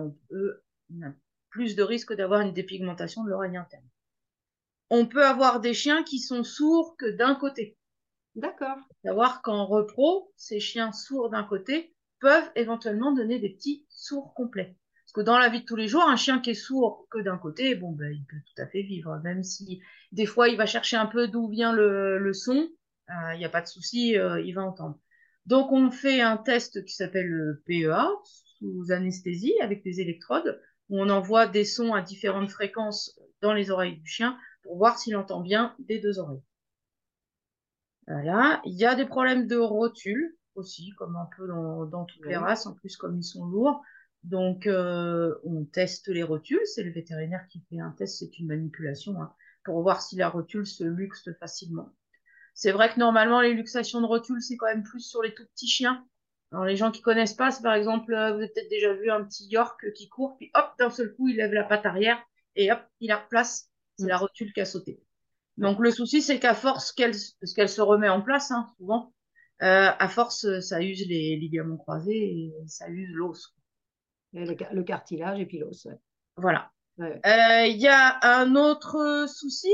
on a plus de risque d'avoir une dépigmentation de l'oreille interne. On peut avoir des chiens qui sont sourds que d'un côté. D'accord. Savoir qu'en repro, ces chiens sourds d'un côté peuvent éventuellement donner des petits sourds complets. Parce que dans la vie de tous les jours, un chien qui est sourd que d'un côté, bon, ben, il peut tout à fait vivre. Même si des fois, il va chercher un peu d'où vient le son, il n'y a pas de souci, il va entendre. Donc, on fait un test qui s'appelle le PEA, sous anesthésie, avec des électrodes, où on envoie des sons à différentes fréquences dans les oreilles du chien pour voir s'il entend bien des deux oreilles. Voilà. Il y a des problèmes de rotule aussi, comme un peu dans toutes les Oui. races, en plus comme ils sont lourds. Donc, on teste les rotules. C'est le vétérinaire qui fait un test, c'est une manipulation, hein, pour voir si la rotule se luxe facilement. C'est vrai que normalement, les luxations de rotules, c'est quand même plus sur les tout petits chiens. Alors, les gens qui connaissent pas, c'est par exemple, vous avez peut-être déjà vu un petit York qui court, puis hop, d'un seul coup, il lève la patte arrière et hop, il la replace. C'est Mm. la rotule qui a sauté. Ouais. Donc, le souci, c'est qu'à force parce qu'elle se remet en place, hein, souvent, à force, ça use les ligaments croisés et ça use l'os. Et le cartilage et puis l'os. Ouais. Voilà. Ouais. Il y a un autre souci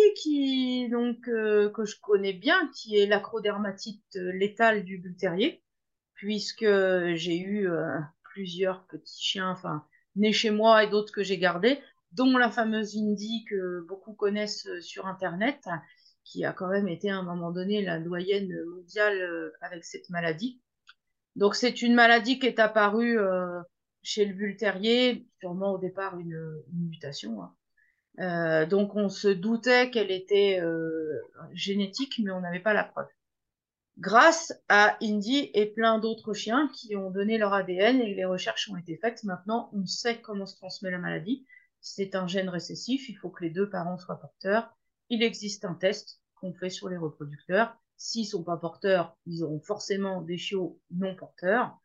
que je connais bien, qui est l'acrodermatite létale du bull terrier, puisque j'ai eu plusieurs petits chiens, enfin, nés chez moi et d'autres que j'ai gardés, dont la fameuse Indie que beaucoup connaissent sur Internet, qui a quand même été à un moment donné la doyenne mondiale avec cette maladie. Donc, c'est une maladie qui est apparue chez le bull terrier, sûrement au départ une mutation, hein. Donc, on se doutait qu'elle était génétique, mais on n'avait pas la preuve. Grâce à Indy et plein d'autres chiens qui ont donné leur ADN et les recherches ont été faites, maintenant on sait comment se transmet la maladie. C'est un gène récessif, il faut que les deux parents soient porteurs. Il existe un test qu'on fait sur les reproducteurs. S'ils ne sont pas porteurs, ils auront forcément des chiots non porteurs.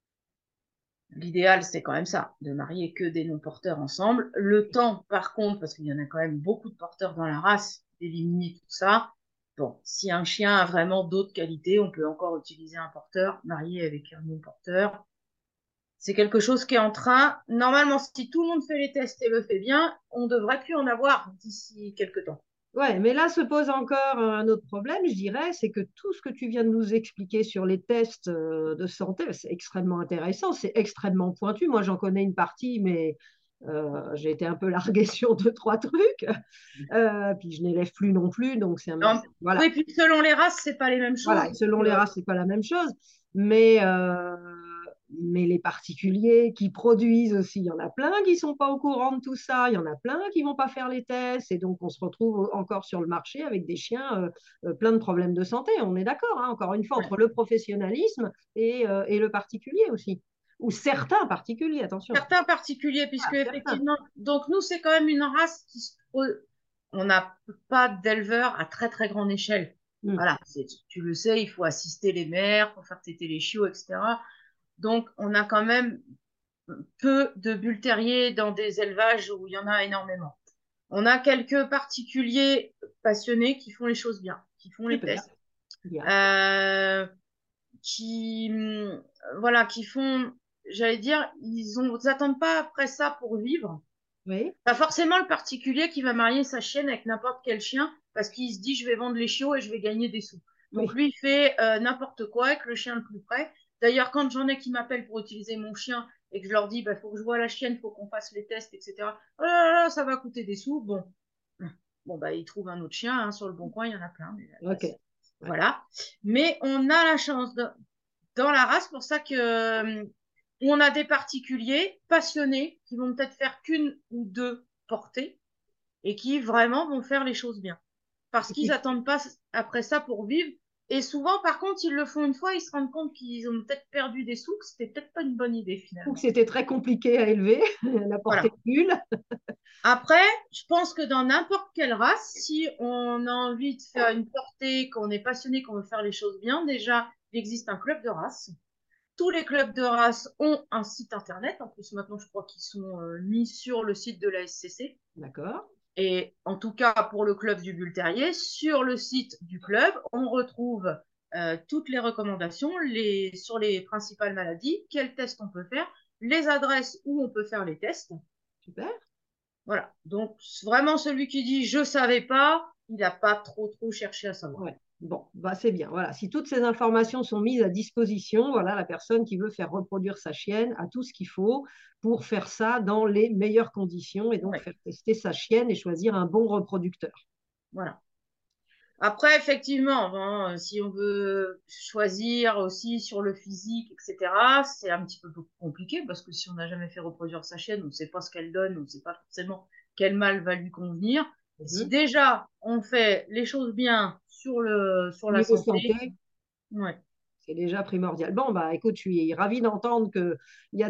L'idéal, c'est quand même ça, de marier que des non-porteurs ensemble. Le temps, par contre, parce qu'il y en a quand même beaucoup de porteurs dans la race, d'éliminer tout ça. Bon, si un chien a vraiment d'autres qualités, on peut encore utiliser un porteur marié avec un non-porteur. C'est quelque chose qui est en train, normalement, si tout le monde fait les tests et le fait bien, on devrait plus en avoir d'ici quelques temps. Ouais, mais là se pose encore un autre problème, je dirais, c'est que tout ce que tu viens de nous expliquer sur les tests de santé, c'est extrêmement intéressant, c'est extrêmement pointu. Moi, j'en connais une partie, mais j'ai été un peu larguée sur deux, trois trucs. Puis je n'élève plus non plus, donc Non, voilà. oui, puis selon les races, c'est pas les mêmes Voilà, choses. et selon les races, c'est pas la même chose, mais, euh, mais les particuliers qui produisent aussi, il y en a plein qui sont pas au courant de tout ça, il y en a plein qui vont pas faire les tests, et donc on se retrouve encore sur le marché avec des chiens plein de problèmes de santé. On est d'accord, hein, encore une fois, Ouais. entre le professionnalisme et le particulier aussi, ou certains particuliers, attention. Certains particuliers, puisque Ah, certains. effectivement, donc nous, c'est quand même une race on n'a pas d'éleveurs à très très grande échelle. Hmm. Voilà, tu le sais, il faut assister les mères pour faire téter les chiots, etc. Donc, on a quand même peu de bulles terriers dans des élevages où il y en a énormément. On a quelques particuliers passionnés qui font les choses bien, qui font les Super, tests, bien. euh, qui, voilà, qui font, j'allais dire, ils attendent pas après ça pour vivre. Oui, Pas forcément le particulier qui va marier sa chienne avec n'importe quel chien parce qu'il se dit je vais vendre les chiots et je vais gagner des sous. Donc oui. lui, il fait n'importe quoi avec le chien le plus près. D'ailleurs, quand j'en ai qui m'appellent pour utiliser mon chien et que je leur dis bah, faut que je voie la chienne, faut qu'on fasse les tests, etc. Oh là là, ça va coûter des sous. Bon bah, ils trouvent un autre chien, hein, sur le bon coin, il y en a plein. Mais, Ok. Ouais. voilà. Mais on a la chance dans la race, pour ça que on a des particuliers passionnés qui vont peut-être faire qu'une ou deux portées et qui vraiment vont faire les choses bien. Parce qu'ils n'attendent pas après ça pour vivre. Et souvent, par contre, ils le font une fois, ils se rendent compte qu'ils ont peut-être perdu des sous, que c'était peut-être pas une bonne idée Ou que finalement. c'était très compliqué à élever, la portée Voilà. nulle. Après, je pense que dans n'importe quelle race, si on a envie de faire une portée, qu'on est passionné, qu'on veut faire les choses bien, déjà, il existe un club de race. Tous les clubs de race ont un site internet. En plus, maintenant, je crois qu'ils sont mis sur le site de la SCC. D'accord. Et en tout cas, pour le club du Bull Terrier, sur le site du club, on retrouve toutes les recommandations sur les principales maladies, quels tests on peut faire, les adresses où on peut faire les tests. Super. Voilà. Donc, vraiment, celui qui dit je savais pas, il n'a pas trop cherché à savoir. Ouais. Bon, bah c'est bien. Voilà. Si toutes ces informations sont mises à disposition, voilà, la personne qui veut faire reproduire sa chienne a tout ce qu'il faut pour faire ça dans les meilleures conditions et donc Ouais. faire tester sa chienne et choisir un bon reproducteur. Voilà. Après, effectivement, bon, si on veut choisir aussi sur le physique, etc., c'est un petit peu plus compliqué parce que si on n'a jamais fait reproduire sa chienne, on ne sait pas ce qu'elle donne, on ne sait pas forcément quel mâle va lui convenir. Et si Mhm. déjà on fait les choses bien sur Au la niveau santé, santé, ouais. c'est déjà primordial. Bon, bah écoute, je suis ravie d'entendre qu'il y a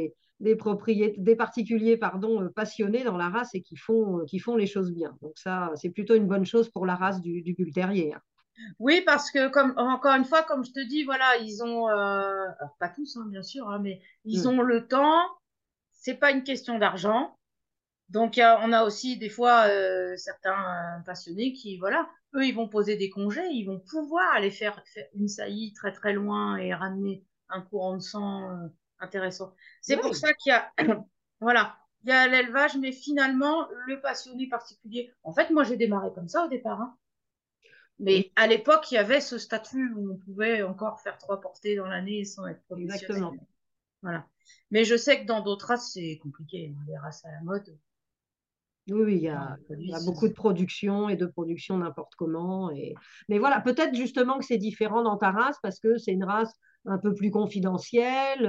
des particuliers pardon, passionnés dans la race et qui font les choses bien. Donc ça, c'est plutôt une bonne chose pour la race du Bull Terrier, hein. Oui, parce que comme encore une fois, comme je te dis, voilà, ils ont, alors pas tous, hein, bien sûr, hein, mais ils Mm. ont le temps. C'est pas une question d'argent. Donc on a aussi des fois certains passionnés qui, voilà, eux, ils vont poser des congés, ils vont pouvoir aller faire une saillie très très loin et ramener un courant de sang intéressant. C'est pour Ouais. ça qu'il y a, voilà, il y a l'élevage, mais finalement le passionné particulier. En fait, moi, j'ai démarré comme ça au départ, hein. Oui, Mais à l'époque, il y avait ce statut où on pouvait encore faire 3 portées dans l'année sans être professionnel. exactement. Voilà. Mais je sais que dans d'autres races, c'est compliqué, hein. Les races à la mode, Oui, oui, les il y produits, a beaucoup de production et de production n'importe comment. Mais voilà, peut-être justement que c'est différent dans ta race parce que c'est une race un peu plus confidentielle.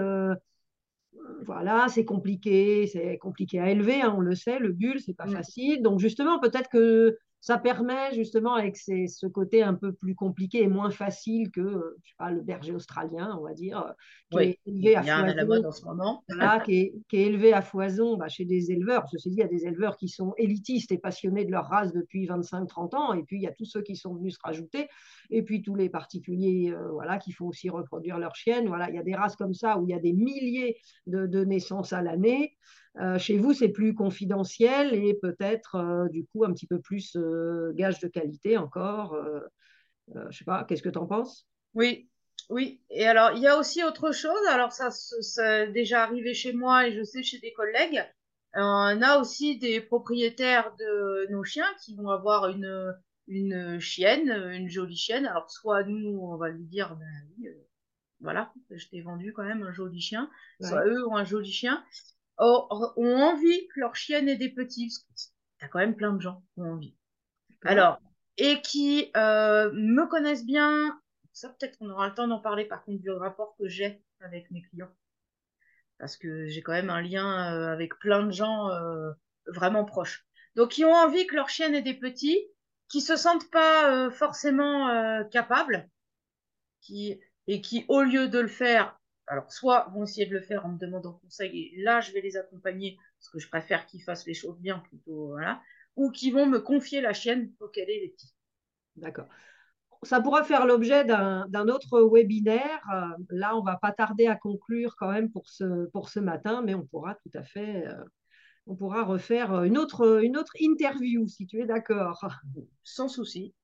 Voilà, c'est compliqué à élever, hein, on le sait, le bull, c'est pas Mm. facile. Donc justement, peut-être que ça permet justement avec ce côté un peu plus compliqué et moins facile que, je sais pas, le berger australien, on va dire, qui Oui, est qui est élevé à bien à la mode foison. en ce moment. Voilà, qui est élevé à foison bah, chez des éleveurs. Ceci dit, il y a des éleveurs qui sont élitistes et passionnés de leur race depuis 25-30 ans, et puis il y a tous ceux qui sont venus se rajouter, et puis tous les particuliers voilà, qui font aussi reproduire leurs chiennes. Voilà, il y a des races comme ça où il y a des milliers de naissances à l'année. Chez vous, c'est plus confidentiel et peut-être du coup un petit peu plus gage de qualité encore. Je sais pas, qu'est-ce que tu en penses? Oui, oui. Et alors, il y a aussi autre chose. Alors, ça déjà arrivé chez moi et je sais chez des collègues. On a aussi des propriétaires de nos chiens qui vont avoir une chienne, une jolie chienne. Alors, soit nous, on va lui dire, ben oui, voilà, je t'ai vendu quand même un joli chien. Soit Ouais. eux ont un joli chien. Ont envie que leur chienne ait des petits. Parce que t'as quand même plein de gens qui ont envie. D'accord. Alors, et qui me connaissent bien. Ça, peut-être qu'on aura le temps d'en parler par contre du rapport que j'ai avec mes clients. Parce que j'ai quand même un lien avec plein de gens vraiment proches. Donc, qui ont envie que leur chienne ait des petits, qui se sentent pas forcément capables, qui, et qui, au lieu de le faire, alors soit vont essayer de le faire en me demandant conseil, et là, je vais les accompagner, parce que je préfère qu'ils fassent les choses bien plutôt, voilà, ou qui vont me confier la chienne pour qu'elle ait les petits. D'accord. Ça pourra faire l'objet d'un autre webinaire. Là, on va pas tarder à conclure quand même pour ce matin, mais on pourra tout à fait, on pourra refaire une autre interview si tu es d'accord. Sans souci.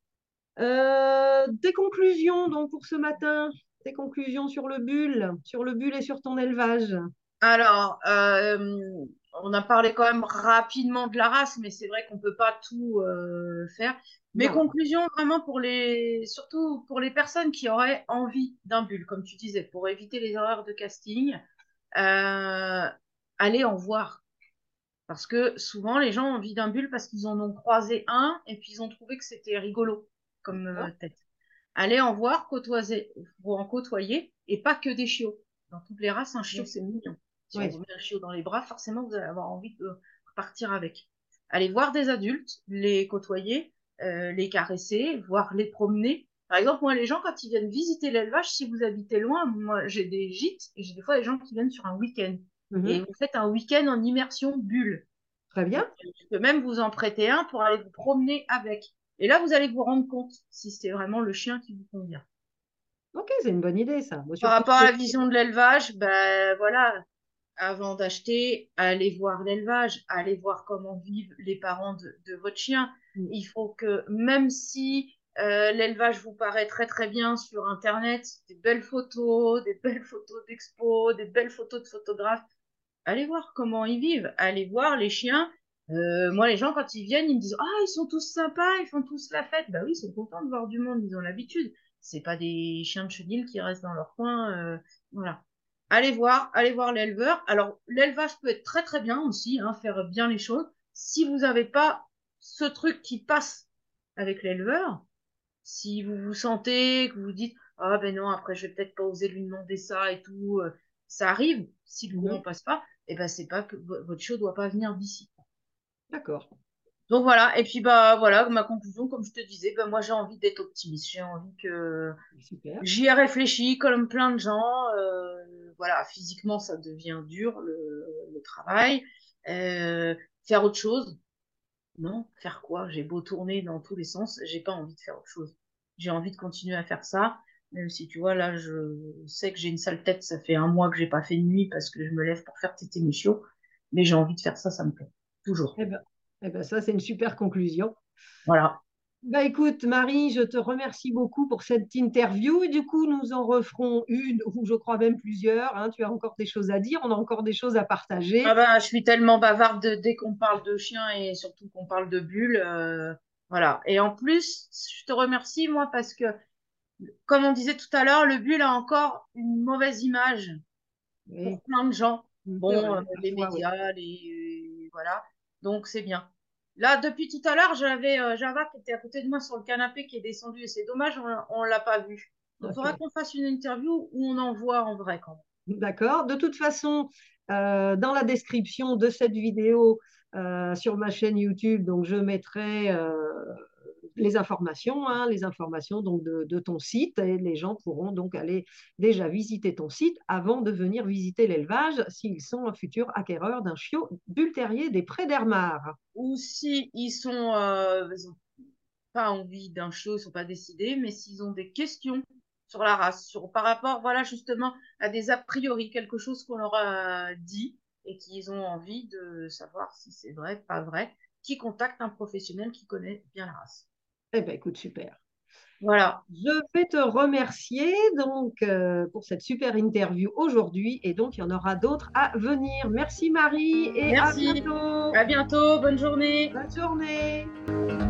Tes conclusions donc pour ce matin, tes conclusions sur le bulle et sur ton élevage. Alors, on a parlé quand même rapidement de la race, mais c'est vrai qu'on peut pas tout faire. Mes Non. conclusions, vraiment surtout pour les personnes qui auraient envie d'un bulle, comme tu disais, pour éviter les erreurs de casting, euh, allez en voir. Parce que souvent, les gens ont envie d'un bulle parce qu'ils en ont croisé un et puis ils ont trouvé que c'était rigolo comme tête. Allez en voir, côtoyer, ou en côtoyer, et pas que des chiots. Dans toutes les races, un chiot, Oui. c'est mignon. Si on vous Oui. met un chiot dans les bras, forcément, vous allez avoir envie de partir avec. Allez voir des adultes, les côtoyer, les caresser, voir les promener. Par exemple, moi, les gens, quand ils viennent visiter l'élevage, si vous habitez loin, moi, j'ai des gîtes et j'ai des fois des gens qui viennent sur un week-end. Et Mhm. vous faites un week-end en immersion bulle. Très Donc, bien. je peux même vous en prêter un pour aller vous promener avec. Et là, vous allez vous rendre compte si c'est vraiment le chien qui vous convient. Ok, c'est une bonne idée ça. Moi, Par surtout. rapport à la vision de l'élevage, ben voilà, avant d'acheter, allez voir l'élevage, allez voir comment vivent les parents de votre chien. Il faut que, même si l'élevage vous paraît très très bien sur Internet, des belles photos d'expo, des belles photos de photographes, allez voir comment ils vivent, allez voir les chiens. Moi, les gens, quand ils viennent, ils me disent, ah, ils sont tous sympas, ils font tous la fête. Bah oui, ils sont contents de voir du monde, ils ont l'habitude. C'est pas des chiens de chenil qui restent dans leur coin. Voilà. Allez voir l'éleveur. Alors, l'élevage peut être très très bien aussi, hein, faire bien les choses. Si vous n'avez pas ce truc qui passe avec l'éleveur, si vous vous sentez, que vous vous dites, ah ben non, après je vais peut-être pas oser lui demander ça et tout, ça arrive, si le Mhm. courant passe pas, et ben c'est pas que votre chiot doit pas venir d'ici. D'accord. Donc voilà, et puis bah voilà, ma conclusion, comme je te disais, bah, moi j'ai envie d'être optimiste, j'ai envie que Super. j'y ai réfléchi comme plein de gens. Voilà, physiquement ça devient dur le travail. Faire autre chose, non, faire quoi? J'ai beau tourner dans tous les sens, j'ai pas envie de faire autre chose. J'ai envie de continuer à faire ça, même si tu vois là, je sais que j'ai une sale tête, ça fait un mois que j'ai pas fait de nuit parce que je me lève pour faire tété Michaud, mais j'ai envie de faire ça, ça me plaît toujours. Eh ben, ça, c'est une super conclusion. Voilà. Bah, écoute, Marie, je te remercie beaucoup pour cette interview. Et du coup, nous en referons une, ou je crois même plusieurs, hein. Tu as encore des choses à dire, on a encore des choses à Ah partager. bah, je suis tellement bavarde dès qu'on parle de chiens et surtout qu'on parle de bulles. Voilà. Et en plus, je te remercie, moi, parce que, comme on disait tout à l'heure, le bulle a encore une mauvaise image Oui, pour plein de gens. c'est Bon, vrai, les parfois, oui. médias, voilà. Donc, c'est bien. Là, depuis tout à l'heure, j'avais Java qui était à côté de moi sur le canapé qui est descendu et c'est dommage, on l'a pas vu. Donc, il faudra Ok. qu'on fasse une interview où on en voit en vrai quand même. D'accord. De toute façon, dans la description de cette vidéo sur ma chaîne YouTube, donc je mettrai les informations donc de ton site et les gens pourront donc aller déjà visiter ton site avant de venir visiter l'élevage s'ils sont un futur acquéreur d'un chiot bull terrier des Prés d'Hermar. Ou si ils ont pas envie d'un chiot, ils sont pas décidés, mais s'ils ont des questions sur la race, par rapport, voilà, justement, à des a priori, quelque chose qu'on leur a dit et qu'ils ont envie de savoir si c'est vrai, pas vrai, qui contacte un professionnel qui connaît bien la race. Eh bien, écoute, super. Voilà. Je vais te remercier donc pour cette super interview aujourd'hui et donc il y en aura d'autres à venir. Merci Marie et à Merci. bientôt. À bientôt. Bonne journée. Bonne journée.